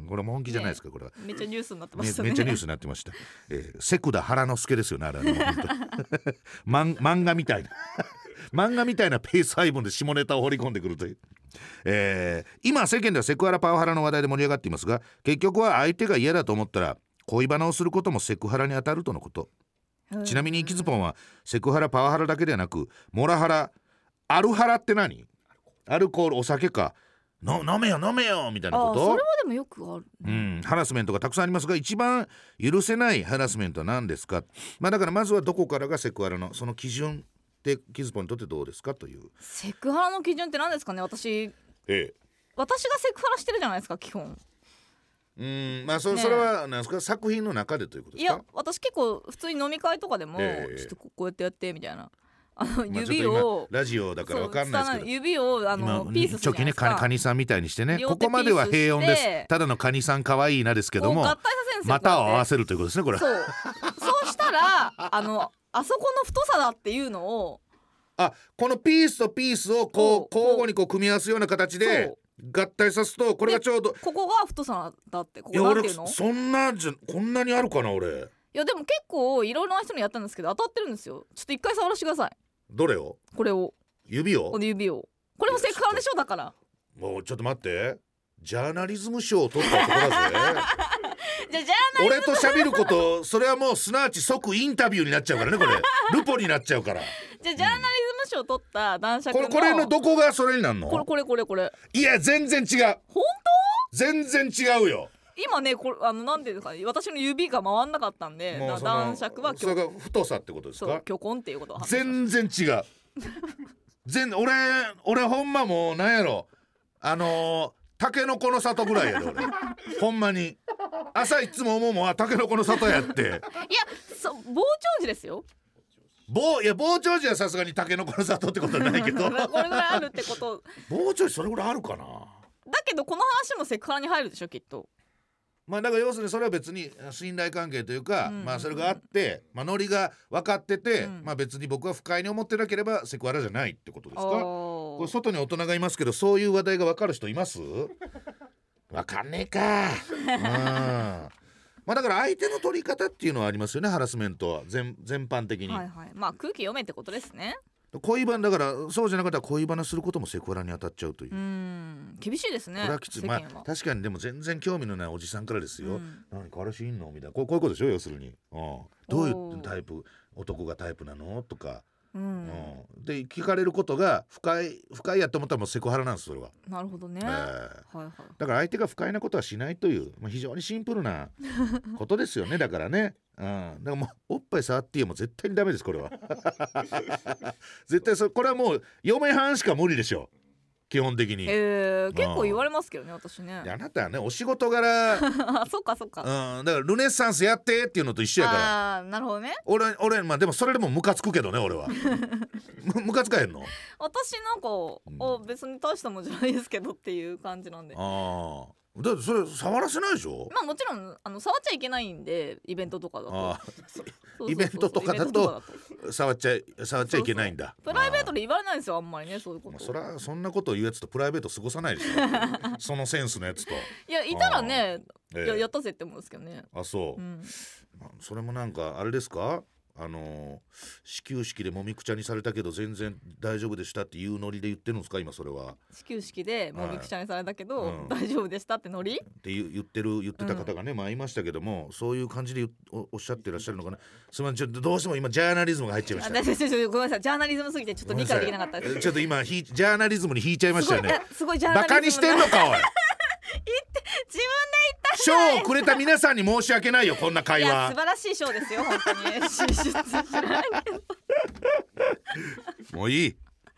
これも本気じゃないですか、ね、これはめっちゃニュースになってましたねめ, めっちゃニュースになってました、えー、セクダ原之助ですよねあれ漫画みたいな漫画みたいなペース配分で下ネタを掘り込んでくるという、えー、今世間ではセクハラパワハラの話題で盛り上がっていますが、結局は相手が嫌だと思ったら恋バナをすることもセクハラに当たるとのこと。ちなみにキズポンはセクハラパワハラだけではなくモラハラアルハラって何？アルコールお酒かの飲めよ飲めよみたいなこと。 あ、それはでもよくある、 うん、ハラスメントがたくさんありますが一番許せないハラスメントは何ですか。まあだからまずはどこからがセクハラのその基準でキズポンにとってどうですかという。 セクハラの基準って何ですかね。私、ええ、私がセクハラしてるじゃないですか基本。 うーん、まあ そ, ね、それは何ですか作品の中でということですか。 いや私結構普通に飲み会とかでも、ええ、ちょっとこうやってやってみたいなあの指を、 まあ、ラジオだから分かんないですけど指をあのピースするじゃないですか。 チョキねカニさんみたいにしてね、ここまでは平穏です、ただのカニさん可愛いなですけども合体させるんですよ。股を合わせるということですねこれ。 そうそうしたらあのあそこの太さだっていうのをあこのピースとピースをこう交互にこう組み合わすような形で合体さすとこれがちょうどここが太さだってここなんていうの。 そんなじゃこんなにあるかな俺。 いやでも結構いろいろな人にやったんですけど当たってるんですよ。ちょっと一回触らせてください。 どれを？ これを。 指を？ この指を。これもセクハラでしょだから。 もうちょっと待って。ジャーナリズム賞を取った男だぜ。 じゃジャーナリ俺と喋ることそれはもうすなわち即インタビューになっちゃうからねこれ。ルポになっちゃうから。 じゃあジャーナリズム賞を取った男爵のこれ、これのどこがそれになるの？ これこれこれこれ。 いや全然違う。 本当？ 全然違うよ。 今ねこれあのなんていうか私の指が回んなかったんで男爵はそれが太さってことですか。 そう虚根っていうことは全然違う。全俺俺ほんまもうなんやろあのー、タケノコの里ぐらいやで俺ほんまに朝いつも思うもんはタケノコの里やって。いやそ傍聴時ですよ。 ぼいや傍聴時はさすがにタケノコの里ってことはないけどこれぐらいあるってこと傍聴時それぐらいあるかな。 だけどこの話もセクハラに入るでしょきっと。 まあだから要するにそれは別に信頼関係というか、うんうんうん、まあそれがあって、まあ、ノリが分かってて、うん、まあ別に僕は不快に思ってなければセクハラじゃないってことですか。これ外に大人がいますけどそういう話題が分かる人います？分かんねえか。うんまあだから相手の取り方っていうのはありますよねハラスメントは 全, 全般的に、 はいはい、まあ空気読めってことですね。 恋バナだからそうじゃなかったら恋バナすることもセクハラに当たっちゃうという。 うーん厳しいですね。 これはきつい。まあ確かにでも全然興味のないおじさんからですよ、うん、何彼氏いんのみたいなこう、こういうことでしょ要するに、うん、どういうタイプ男がタイプなのとか、うんうん、で聞かれることが不快不快やと思ったらもうセクハラなんですそれは。 なるほどね、えーはいはい、 だから相手が不快なことはしないという、まあ、非常にシンプルなことですよねだからね、うん、だからもうおっぱい触っていいも絶対にダメですこれは絶対そこれはもう嫁はんしか無理でしょ基本的に、 えー、結構言われますけどね私ね。 あなたはねお仕事柄あそっかそっか、 うん、だからルネッサンスやってっていうのと一緒やから。 あなるほどね。 俺俺まあでもそれでもムカつくけどね俺はムカつかへんの私なんか、うん、別に大したもんじゃないですけどっていう感じなんで。 ああだってそれ触らせないでしょ。 まあもちろんあの触っちゃいけないんでイベントとかだと。あイベントとかだと触っちゃい触っちゃいけないんだ。 プライベートで言われないんですよあんまりねそういうこと。 まあ、そりゃそんなことを言うやつとプライベート過ごさないでしょそのセンスのやつと。いやいたらね、ええ、や, やったぜって思うんですけどね。 あそう、うん、それもなんかあれですかあの始球式でもみくちゃにされたけど全然大丈夫でしたっていうノリで言ってるんですか今それは。始球式でもみくちゃにされたけど、はいうん、大丈夫でしたってノリって言ってる言ってた方がね、うん、まあいましたけどもそういう感じで お, おっしゃってらっしゃるのかな。すみませんちょっとどうしても今ジャーナリズムが入っちゃいました。 あちょちょごめんなさいジャーナリズムすぎてちょっと理解できなかったです。 ちょっと今ジャーナリズムに引いちゃいましたよね。 すごいジャーナリズムバカにしてんのかおい言って自分で賞をくれた皆さんに申し訳ないよこんな会話。いや素晴らしい賞ですよ本当に進出知らないけどもういい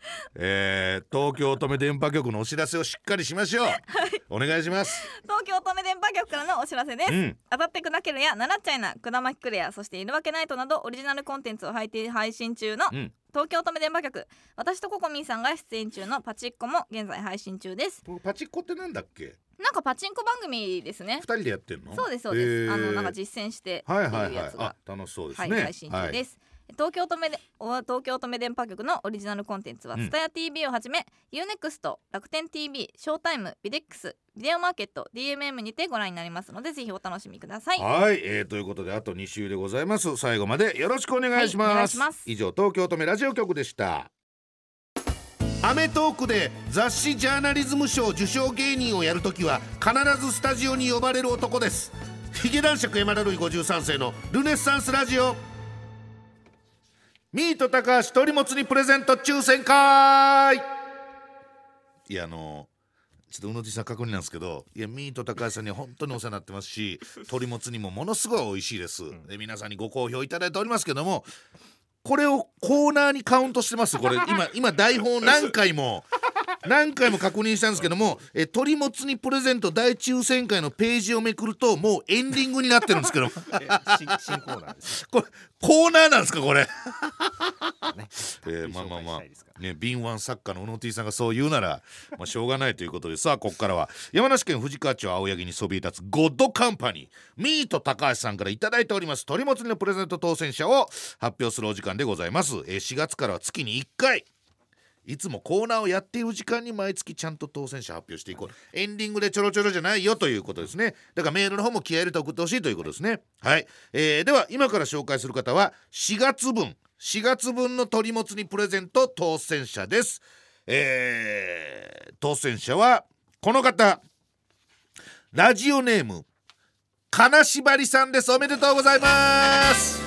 えー、東京乙女電波局のお知らせをしっかりしましょう、はい、お願いします。 東京乙女電波局からのお知らせです、うん、当たって砕けるやななっちゃいな、くだまきクレア、そしているわけないとなどオリジナルコンテンツを配信中の、うん、東京乙女電波局、私とココミンさんが出演中のパチッコも現在配信中です。 パチッコってなんだっけ？ なんかパチンコ番組ですね。 ふたりでやってんの？ そうですそうです、えー、あのなんか実践してっていうやつが、はいはいはい、あ楽しそうですね、 はい、配信中です、はい、東京乙女で東京乙女電波局のオリジナルコンテンツは、うん、ツタヤ ティービー をはじめ ユーネクスト、楽天 ティービー、ショータイム、ビデックス、ビデオマーケット、 ディーエムエム にてご覧になりますので、ぜひお楽しみください。 はい、えー、ということであとに週でございます。最後までよろしくお願いします、はい、お願いします。以上東京乙女ラジオ局でした。アメトークで雑誌ジャーナリズム賞受賞芸人をやるときは必ずスタジオに呼ばれる男です。ヒゲ男爵山田るいごじゅうさん世のルネッサンスラジオ。ミート高橋鳥もつにプレゼント抽選会。いやあのちょっとうのじさん確認なんですけど、いやミート高橋さんには本当にお世話になってますし、鳥もつにもものすごい美味しいです、うん、で皆さんにご好評いただいておりますけども、これをコーナーにカウントしてます。これ今今台本何回も何回も確認したんですけども、え鳥もつにプレゼント大抽選会のページをめくるともうエンディングになってるんですけど新, 新コーナーですこれコーナーなんですかこれ、ねえー、まあまあまあね、敏腕作家のうの T さんがそう言うなら、まあ、しょうがないということで、さあここからは山梨県富士川町青柳にそびえ立つゴッドカンパニーミート高橋さんからいただいております鳥もつ煮のプレゼント当選者を発表するお時間でございます。えー、しがつからは月にいっかい、いつもコーナーをやっている時間に毎月ちゃんと当選者発表していこう。エンディングでちょろちょろじゃないよということですね。だからメールの方も気合い入れて送ってほしいということですね。はい、えー、では今から紹介する方はしがつぶんしがつぶんの鳥もつ煮プレゼント当選者です。えー、当選者はこの方、ラジオネーム金縛りさんです。おめでとうございます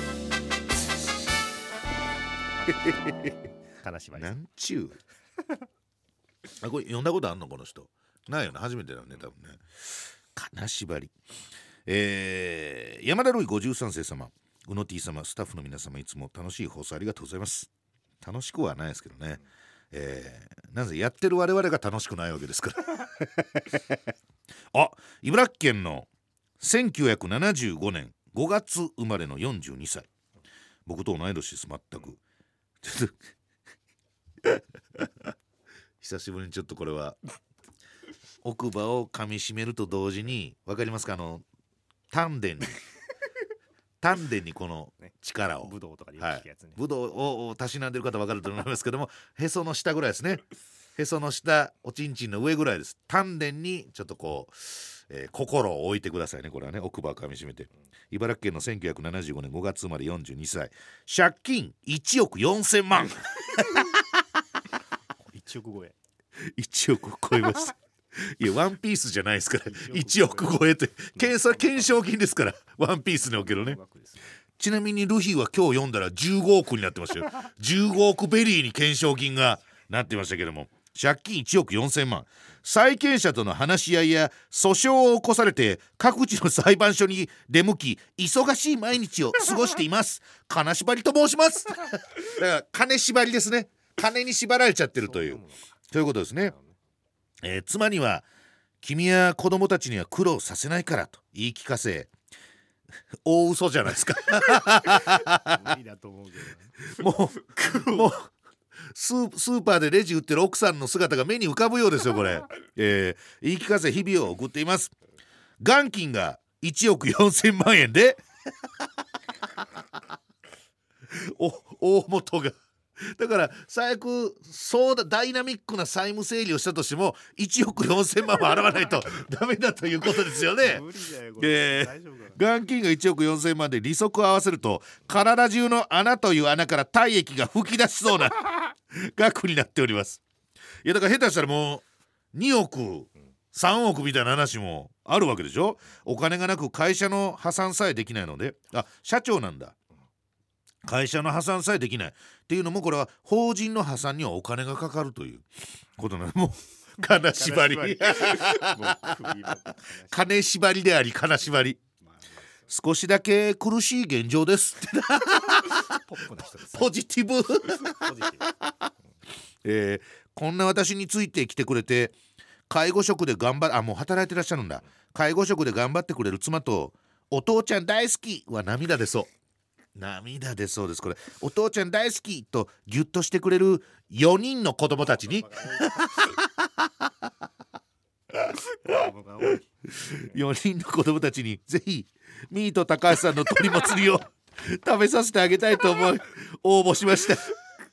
金縛りなんちゅうあ、これ読んだことあんのこの人？ないよね、初めてだよね多分ね。金縛り、えー、山田るいごじゅうさん世様、うの T 様、スタッフの皆様、いつも楽しい放送ありがとうございます。楽しくはないですけどね、えー、なぜやってる我々が楽しくないわけですからあ、茨城県のせんきゅうひゃくななじゅうごねんごがつ生まれのよんじゅうにさい、僕と同い年です。全くちょっと久しぶりにちょっとこれは奥歯を噛みしめると同時に、分かりますか、あの丹田に丹田にこの力を、 ブドウとかでよく聞くやつね、 はい、ブドウをたしなんでる方分かると思いますけども、へその下ぐらいですね。へその下、おちんちんの上ぐらいです。丹田にちょっとこう、えー、心を置いてくださいね。これはね、奥歯を噛みしめて。茨城県のせんきゅうひゃくななじゅうごねんごがつ生まれよんじゅうにさい、借金いちおくよんせんまんいちおく超えいちおく超えましたいやワンピースじゃないですからいちおく超えってそれ懸賞金ですから、ワンピースにおけるね。ちなみにルフィは今日読んだらじゅうごおくになってましたよじゅうごおくベリーに懸賞金がなってましたけども、借金いちおくよんせんまん、債権者との話し合いや訴訟を起こされて各地の裁判所に出向き忙しい毎日を過ごしています金縛りと申しますだから金縛りですね。金に縛られちゃってるというということですね。えー、妻には君や子供たちには苦労させないからと言い聞かせ、大嘘じゃないですか無理だと思うけどもうもうスー、スーパーでレジ売ってる奥さんの姿が目に浮かぶようですよこれ、えー、言い聞かせ日々を送っています。元金がいちおくよんせんまんえんでお大元がだから最悪そうだダイナミックな債務整理をしたとしてもいちおくよんせんまんも払わないとダメだということですよね。 無理だよこれ、 えー、元金がいちおくよんせんまんで利息を合わせると体中の穴という穴から体液が噴き出しそうな額になっております。いやだから下手したらもうにおくさんおくみたいな話もあるわけでしょ。お金がなく会社の破産さえできないので、あ、社長なんだ、会社の破産さえできないっていうのもこれは法人の破産にはお金がかかるということなの。もう金縛り金縛りであり金縛り、少しだけ苦しい現状ですポジティブえー、こんな私についてきてくれて介護職で頑張っあもう働いてらっしゃるんだ。介護職で頑張ってくれる妻とお父ちゃん大好きは涙出そう。涙出そうです。これお父ちゃん大好きとギュッとしてくれるよにんの子供たちによにんの子供たちにぜひミート高橋さんの鶏もつ煮を食べさせてあげたいと思い応募しました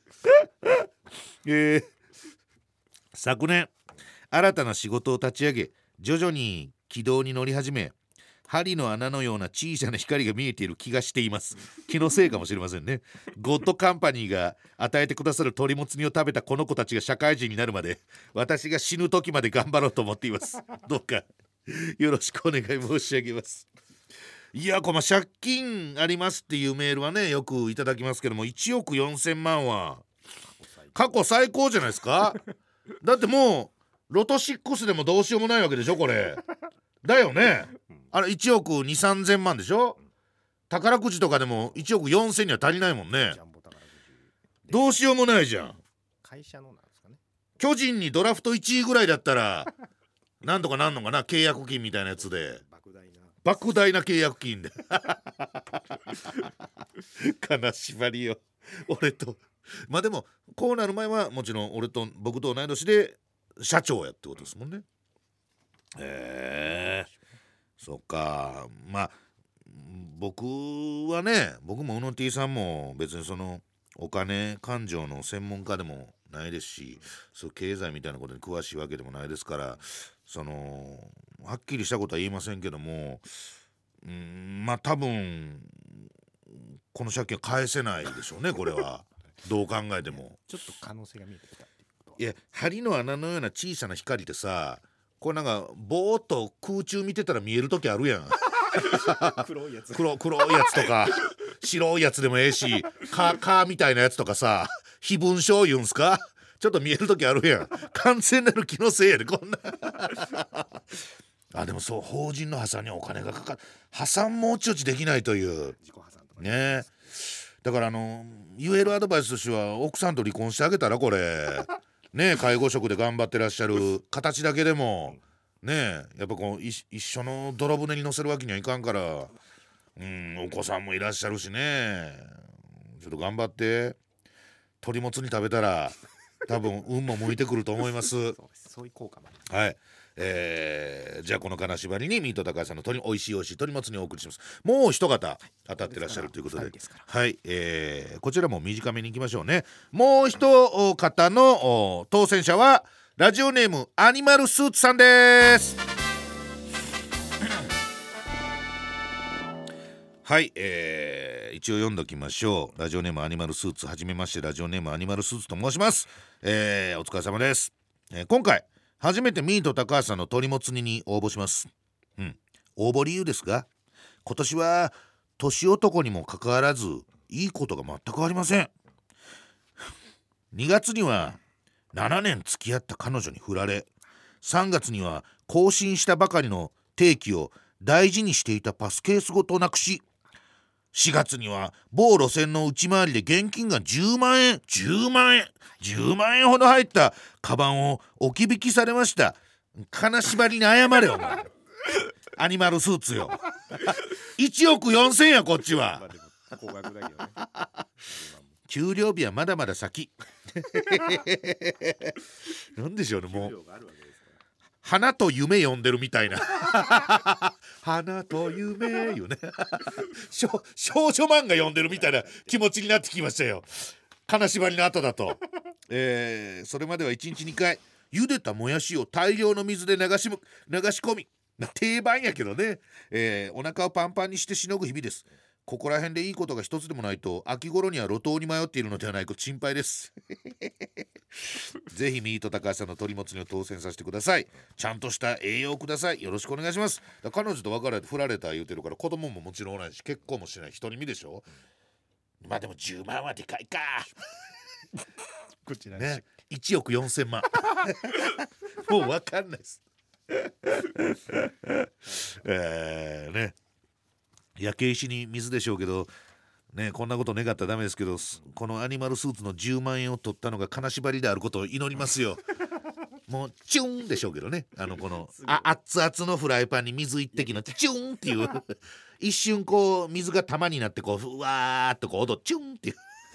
えー、昨年新たな仕事を立ち上げ徐々に軌道に乗り始め針の穴のような小さな光が見えている気がしています。気のせいかもしれませんね。ゴッドカンパニーが与えてくださる鶏もつ煮を食べたこの子たちが社会人になるまで私が死ぬ時まで頑張ろうと思っています。どうかよろしくお願い申し上げます。いやこの借金ありますっていうメールはねよくいただきますけどもいちおくよんせんまんは過去最高じゃないですか。だってもうロトろくでもどうしようもないわけでしょこれだよね。あれいちおくにせんさんぜんまんでしょ。宝くじとかでもいちおくよんせんには足りないもんね。どうしようもないじゃん。 会社のなんですかね。 巨人にドラフトいちいぐらいだったらなんとかなんのかな契約金みたいなやつで莫大な莫大な契約金で金縛りよ俺と。まあでもこうなる前はもちろん俺と僕と同い年で社長やってことですもんね。へえそっか。まあ僕はね僕もうの T さんも別にそのお金勘定の専門家でもないですしそう経済みたいなことに詳しいわけでもないですからそのはっきりしたことは言いませんけどもうんまあ多分この借金は返せないでしょうねこれはどう考えても。 ちょっと可能性が見えてきたっていうことは。 いや針の穴のような小さな光ってさこれなんかぼーっと空中見てたら見える時あるやん黒いやつ黒, 黒いやつとか白いやつでもええしカーみたいなやつとかさ非分症言うんすかちょっと見える時あるやん。完全なる気のせいやでこんなあでもそう法人の破産にお金がかかる破産もうちょちできないという自己破産とかね。だからあの言えるアドバイスとしては奥さんと離婚してあげたらこれね介護職で頑張ってらっしゃる形だけでもねやっぱこう一緒の泥船に乗せるわけにはいかんからうんお子さんもいらっしゃるしねちょっと頑張って鶏もつ煮食べたら多分運も向いてくると思います。 そうです。そういう効果もあります。 はいえー、じゃあこの金縛りにミート高橋さんの鶏おいしいおいしい鶏もつ煮をお送りします。もう一方当たってらっしゃるということではい、えー、こちらも短めにいきましょうね。もう一方の当選者はラジオネームアニマルスーツさんですはい、えー、一応読んどきましょう。ラジオネームアニマルスーツはじめましてラジオネームアニマルスーツと申します、えー、お疲れ様です、えー、今回初めてミート高橋さんの鶏もつ煮に応募します、うん、応募理由ですが今年は年男にもかかわらずいいことが全くありませんにがつにはななねん付き合った彼女に振られさんがつには更新したばかりの定期を大事にしていたパスケースごとなくししがつには某路線の内回りで現金がじゅうまんえんじゅうまんえんじゅうまんえんほど入ったカバンを置き引きされました。金縛りに謝れよお前アニマルスーツよいちおくよんせんやこっちは、 まあでも高額だけどね給料日はまだまだ先なんでしょうねもう給料があるわけですから花と夢読んでるみたいな花と夢いうね少女漫画読んでるみたいな気持ちになってきましたよ金縛りの後だと、えー、それまではいちにちにかい茹でたもやしを大量の水で流しむ流し込み定番やけどね、えー、お腹をパンパンにしてしのぐ日々です。ここら辺でいいことが一つでもないと秋頃には路頭に迷っているのではないか心配ですぜひミート高橋さんの鶏もつ煮を当選させてください。ちゃんとした栄養をください。よろしくお願いします。だ彼女と別れて振られた言うてるから子供ももちろんおらないし結婚もしない独り身でしょ。まあでもじゅうまんはでかいかこちらねいちおくよんせんまんもう分かんないですえーね焼け石に水でしょうけどね、こんなこと願ったらダメですけど、このアニマルスーツのじゅうまんえんを取ったのが金縛りであることを祈りますよもうチュンでしょうけどね、あのこのあ熱々のフライパンに水一滴のチュンっていう一瞬こう水が玉になってこうふわーっとこう踊っチュンっていう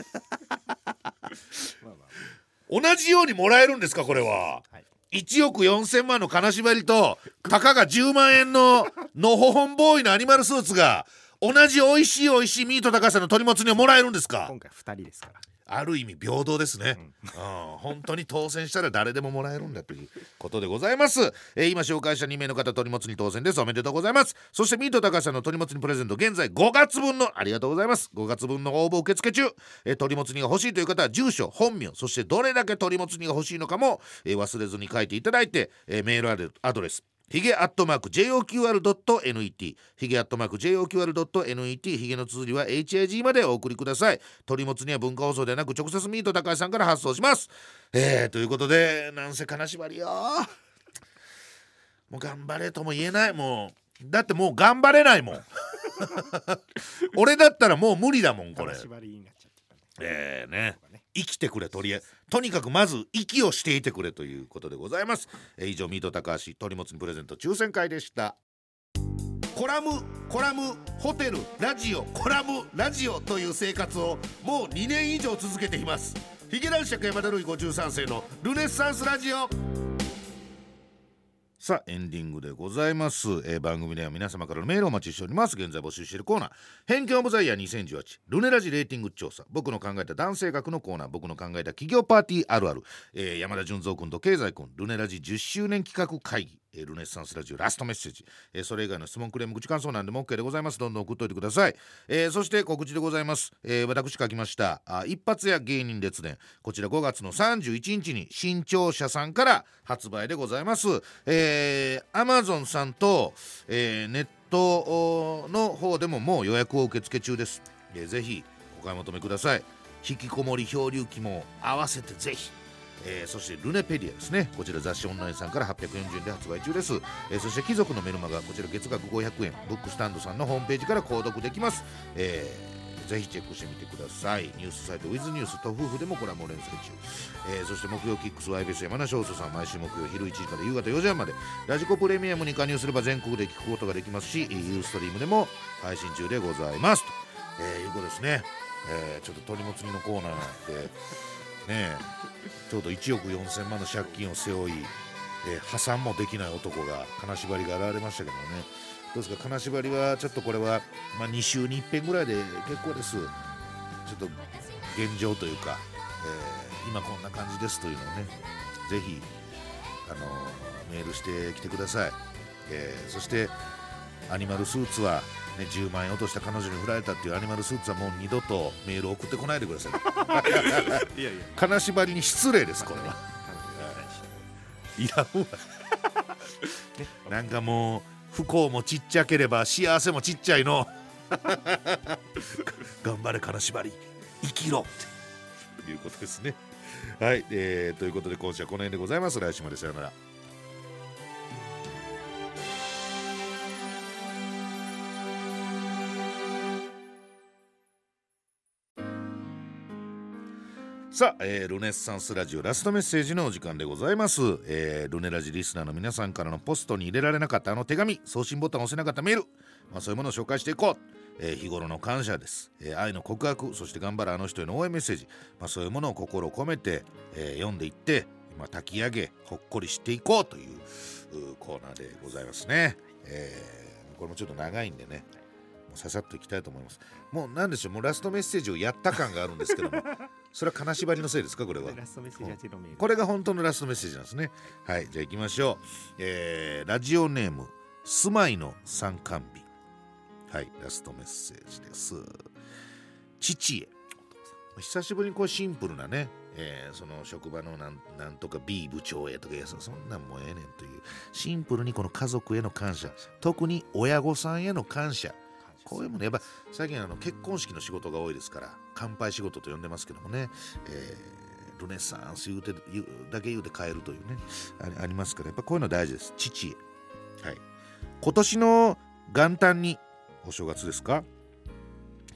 同じようにもらえるんですかこれは、はい、いちおくよんせんまんの金縛りとたかがじゅうまんえんののほほんボーイのアニマルスーツが同じ美味しい美味しいミート高さの鳥もつ煮をもらえるんですか。 今回ふたりですから、 ある意味平等ですね、うんうん、本当に当選したら誰でももらえるんだということでございます、えー、今紹介したにめいの方鳥もつ煮当選です。おめでとうございます。そしてミート高橋さんの鳥もつ煮プレゼント現在ごがつぶんのありがとうございますごがつぶんの応募受付中、えー、鳥もつ煮が欲しいという方は住所本名そしてどれだけ鳥もつ煮が欲しいのかも、えー、忘れずに書いていただいて、えー、メールアドレスヒゲアットマーク ジェイオーキューアールドットネット ヒゲアットマーク ジェイオーキューアールドットネット ヒゲの綴りは エイチエージー までお送りください。鳥もつ煮は文化放送ではなく直接ミート高橋さんから発送します。えー、ということでなんせ金縛りよもう頑張れとも言えない。もうだってもう頑張れないもん俺だったらもう無理だもんこれ。 金縛りになっちゃった、ね、 えーね生きてくれとりあえずとにかくまず息をしていてくれということでございます、えー、以上ミート高橋鳥もつ煮プレゼント抽選会でした。コラムコラムホテルラジオコラムラジオという生活をもうにねん以上続けています。ヒゲ男爵山田るいごじゅうさんせいのルネッサンスラジオ。さあエンディングでございます、えー、番組では皆様からのメールをお待ちしております。現在募集しているコーナー偏見オブザイヤーにせんじゅうはちルネラジレーティング調査、僕の考えた男性学のコーナー、僕の考えた企業パーティーあるある、えー、山田純三君と経済君ルネラジじゅっしゅうねん企画会議、えー、ルネッサンスラジオラストメッセージ、えー、それ以外の質問クレーム口感想なんでも OK でございます。どんどん送っといてください、えー、そして告知でございます、えー、私書きましたあ一発屋芸人列伝、こちらごがつのさんじゅういちにちに新潮社さんから発売でございます。えー、Amazon さんと、えー、ネットの方でももう予約を受付中です、えー、ぜひお買い求めください。引きこもり漂流記も合わせてぜひ、えー、そしてルネペディアですね、こちら雑誌オンラインさんからはっぴゃくよんじゅうえんで発売中です、えー、そして貴族のメルマガこちら月額ごひゃくえんブックスタンドさんのホームページから購読できます、えーぜひチェックしてみてください。ニュースサイトウィズニュースと夫婦でもコラボ連載中、えー、そして木曜キックス ワイビーエス 山梨放送さん毎週木曜昼いちじから夕方よじはんまでラジコプレミアムに加入すれば全国で聞くことができますしユーストリームでも配信中でございますと、えー、いうことですね、えー、ちょっと鳥もつ煮のコーナーでねちょうどいちおくよんせんまんの借金を背負い、えー、破産もできない男が金縛りが現れましたけどね。どうですか金縛りはちょっとこれは、まあ、にしゅうにいっぺんぐらいで結構です。ちょっと現状というか、えー、今こんな感じですというのをねぜひあのメールしてきてください、えー、そしてアニマルスーツは、ね、じゅうまんえん落とした彼女に振られたっていうアニマルスーツはもう二度とメール送ってこないでくださいいやいや金縛りに失礼ですこれはいらんわなんかもう不幸もちっちゃければ幸せもちっちゃいの頑張れ金縛り生きろっていうことですね。はい、えー、ということで今週はこの辺でございます。来週までさよなら。さあ、えー、ルネッサンスラジオラストメッセージのお時間でございます、えー、ルネラジリスナーの皆さんからのポストに入れられなかったあの手紙、送信ボタンを押せなかったメール、まあ、そういうものを紹介していこう、えー、日頃の感謝です、えー、愛の告白、そして頑張るあの人への応援メッセージ、まあ、そういうものを心を込めて、えー、読んでいって、まあ、炊き上げほっこりしていこうというコーナーでございますね、えー、これもちょっと長いんでねもうささっといきたいと思います。もうなんでしょう、もうラストメッセージをやった感があるんですけどもそれは金縛りのせいですかこれは。 ラストメッセージはゼロメール、 これが本当のラストメッセージなんですね。はい、じゃあ行きましょう、えー、ラジオネーム住まいの参観日。はい、ラストメッセージです。父へ。久しぶりにこうシンプルなね、えー、その職場のなん、なんとか B 部長へとか、いやそんなんもええねんというシンプルにこの家族への感謝、特に親御さんへの感謝、こういうものやっぱ最近あの結婚式の仕事が多いですから乾杯仕事と呼んでますけどもね、えー、ルネッサンス言うて言うだけ言うて帰るというね あ, ありますからやっぱこういうの大事です。父へ。はい、今年の元旦にお正月ですか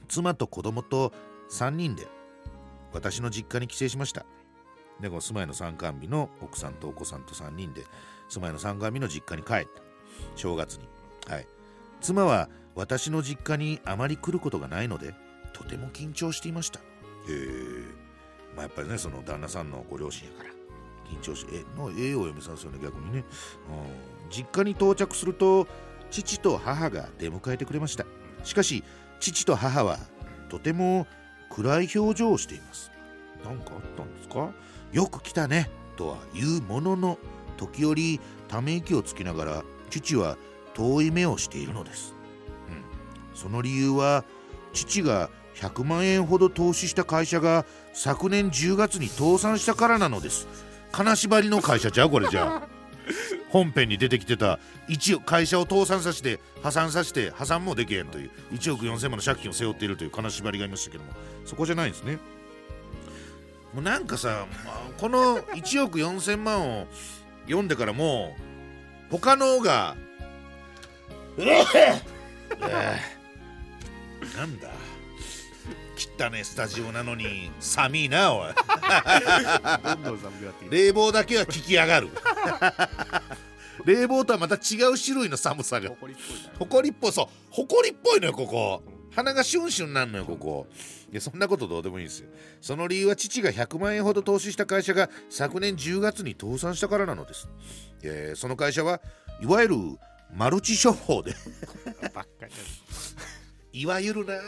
妻と子供とさんにんで私の実家に帰省しました。でこの住まいの参観日の奥さんとお子さんとさんにんで住まいの参観日の実家に帰った正月に、はい、妻は私の実家にあまり来ることがないのでとても緊張していました。へえ、まあ、やっぱりねその旦那さんのご両親やから緊張しえのええお嫁さんですよね逆にね、うん、実家に到着すると父と母が出迎えてくれました。しかし父と母はとても暗い表情をしています。何かあったんですか？よく来たねとは言うものの時折ため息をつきながら父は遠い目をしているのです、うん、その理由は父がひゃくまんえんほど投資した会社が昨年じゅうがつに倒産したからなのです。金縛りの会社ちゃうこれじゃあ本編に出てきてた一億会社を倒産させて破産させて破産もできへんといういちおくよんせんまんの借金を背負っているという金縛りがいましたけども、そこじゃないんですね。もうなんかさ、まあ、このいちおくよんせんまんを読んでからもう他のがええなんだ汚ねスタジオなのに寒いなおいどんどん寒くなっている。 冷房だけは効き上がる冷房とはまた違う種類の寒さがほこりっぽいな。 ほこりっぽい、そうほこりっぽいのよここ。鼻がシュンシュンなんのよここ。いやそんなことどうでもいいんですよ。その理由は父がひゃくまんえんほど投資した会社が昨年じゅうがつに倒産したからなのです。えー、その会社はいわゆるマルチ商法でばっかりいわゆるな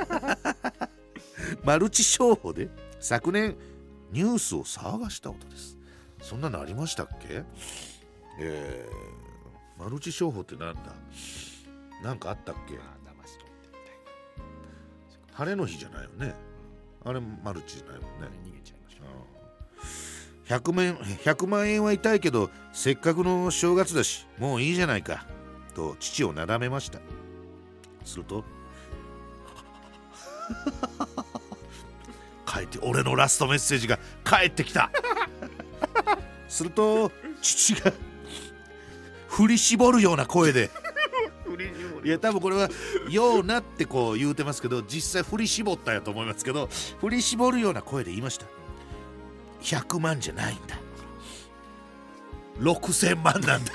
マルチ商法で昨年ニュースを騒がしたことです。そんなのありましたっけ？えー、マルチ商法ってなんだ、なんかあったっけ？ 騙し取ってみたいな。 晴れの日じゃないよね。あれマルチじゃないもんね。 逃げちゃいました。 ひゃくまんえん、ひゃくまんえんは痛いけどせっかくの正月だしもういいじゃないかと父をなだめました。すると帰って俺のラストメッセージが帰ってきたすると父が振り絞るような声でいや多分これはようなってこう言うてますけど実際振り絞ったやと思いますけど振り絞るような声で言いました。ひゃくまんじゃないんだろくせんまんなんだ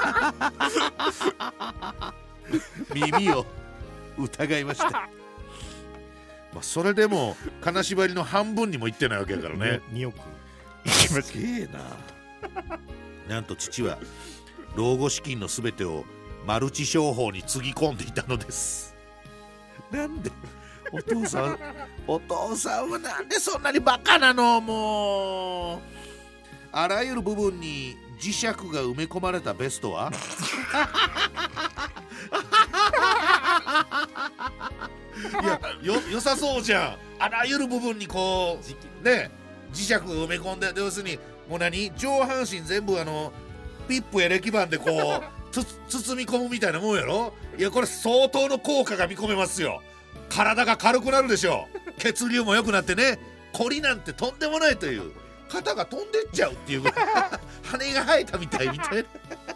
耳を疑いました。まあそれでも金縛りの半分にもいってないわけだからね。 におくいきましすげえな。なんと父は老後資金のすべてをマルチ商法につぎ込んでいたのです。なんでお父さんお父さんはなんでそんなにバカなの。もうあらゆる部分に磁石が埋め込まれたベストはいや よ, よさそうじゃん。あらゆる部分にこうね磁石を埋め込んで、要するにもう何上半身全部あのピップや歴番でこうつ包み込むみたいなもんやろ。いやこれ相当の効果が見込めますよ。体が軽くなるでしょう。血流も良くなってね、コリなんてとんでもないという、肩が飛んでっちゃうっていう羽が生えたみたいみたいな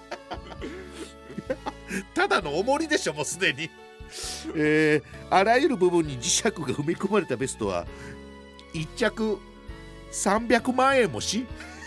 ただの重りでしょもうすでに。えー、あらゆる部分に磁石が埋め込まれたベストはいっちゃくさんびゃくまんえんもし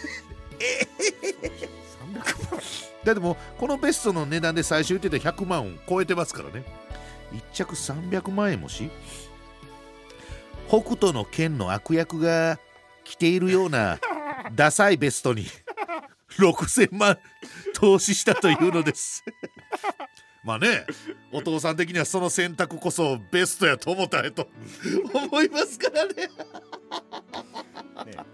さんびゃくまんだってもうこのベストの値段で最初言ってたひゃくまんを超えてますからね。いっちゃくさんびゃくまんえんもし、北斗の拳の悪役が着ているようなダサいベストにろくせんまん投資したというのですまあね、お父さん的にはその選択こそベストやと思ったねと思いますからねね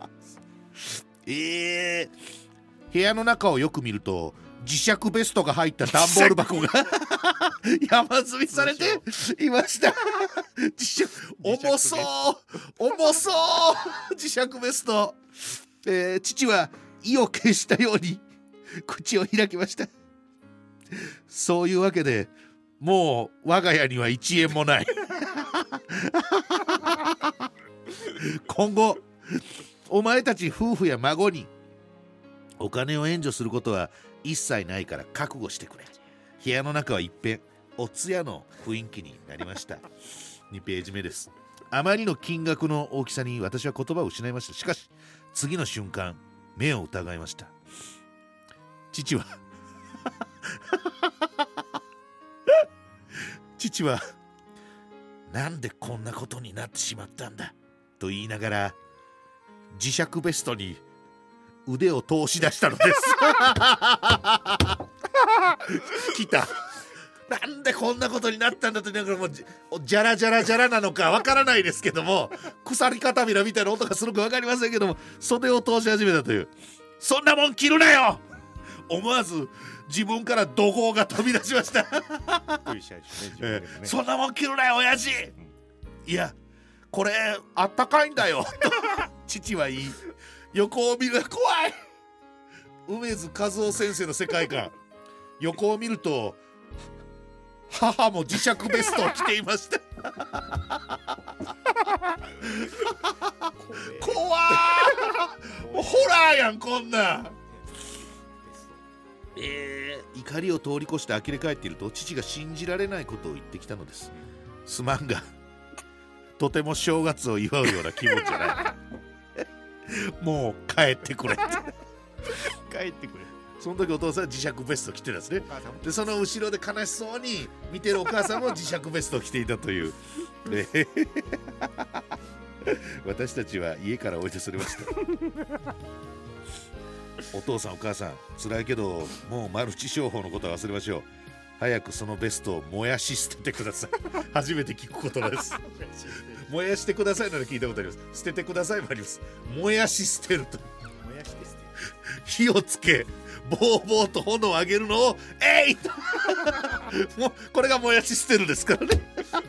えー、部屋の中をよく見ると磁石ベストが入った段ボール箱が山積みされていました磁石重そう重そう磁石ベスト、えー、父は意を決したように口を開きました。そういうわけでもう我が家にはいちえんもない今後お前たち夫婦や孫にお金を援助することは一切ないから覚悟してくれ。部屋の中は一変お通夜の雰囲気になりました。にページ目です。あまりの金額の大きさに私は言葉を失いました。しかし次の瞬間目を疑いました。父は父はなんでこんなことになってしまったんだと言いながら磁石ベストに腕を通し出したのです来た。なんでこんなことになったんだと言いながら、もうじゃらじゃらじゃらなのかわからないですけども、鎖片びらみたいな音がするかわかりませんけども、袖を通し始めたという。そんなもん着るなよ。思わず自分から怒号が飛び出しました、えー、そんなもん着るなよ親父、うん、いやこれあったかいんだよ父は言い、横を見る怖い。梅津和夫先生の世界観。横を見ると母も磁石ベストを着ていました怖い。ホラーやんこんなん。えー、怒りを通り越して呆れ返っていると父が信じられないことを言ってきたのです。すまんがとても正月を祝うような気分じゃないもう帰ってくれって帰ってくれ。 その時お父さんは磁石ベスト着てたんですね。でその後ろで悲しそうに見てるお母さんも磁石ベストを着ていたという私たちは家から追い出されましたお父さんお母さん辛いけどもうマルチ商法のことは忘れましょう。早くそのベストを燃やし捨ててください初めて聞く言葉です燃やしてくださいなら聞いたことあります。捨ててくださいもあります。燃やし捨てると燃やして捨てる。 火をつけボーボーと炎を上げるのをえいともうこれが燃やし捨てるですからね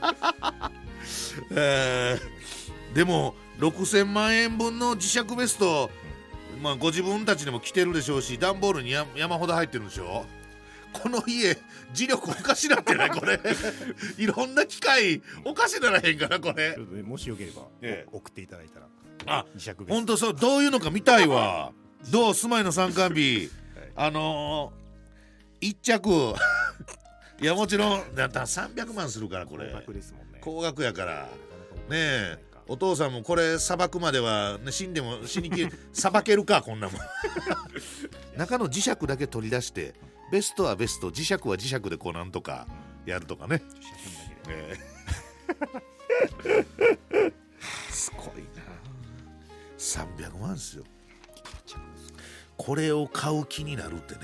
えー、でもろくせんまんえんぶんの磁石ベスト、まあ、ご自分たちでも着てるでしょうし、段ボールにや山ほど入ってるんでしょ。この家磁力おかしなってないこれいろんな機械おかしならへんかなこれ。 もしよければ、ええ、送っていただいたら。 あ、ほんとそう、どういうのか見たいわどう住まいの参観日、はい、あのー、一着いやもちろんだったらさんびゃくまんするからこれ高額ですもんね。 高額やからねえ。お父さんもこれさばくまでは、ね、死んでも死にきりさばけるかこんなもん中の磁石だけ取り出してベストはベスト、磁石は磁石でこうなんとかやるとかね、えー、すごいな。さんびゃくまんですよ。これを買う気になるってね、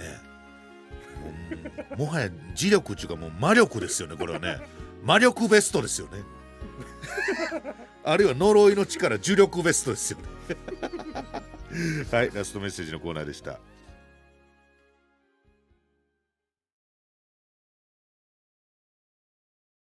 も, もはや磁力っていうかもう魔力ですよねこれはね。魔力ベストですよねあるいは呪いの力呪力ベストですよねはい、ラストメッセージのコーナーでした。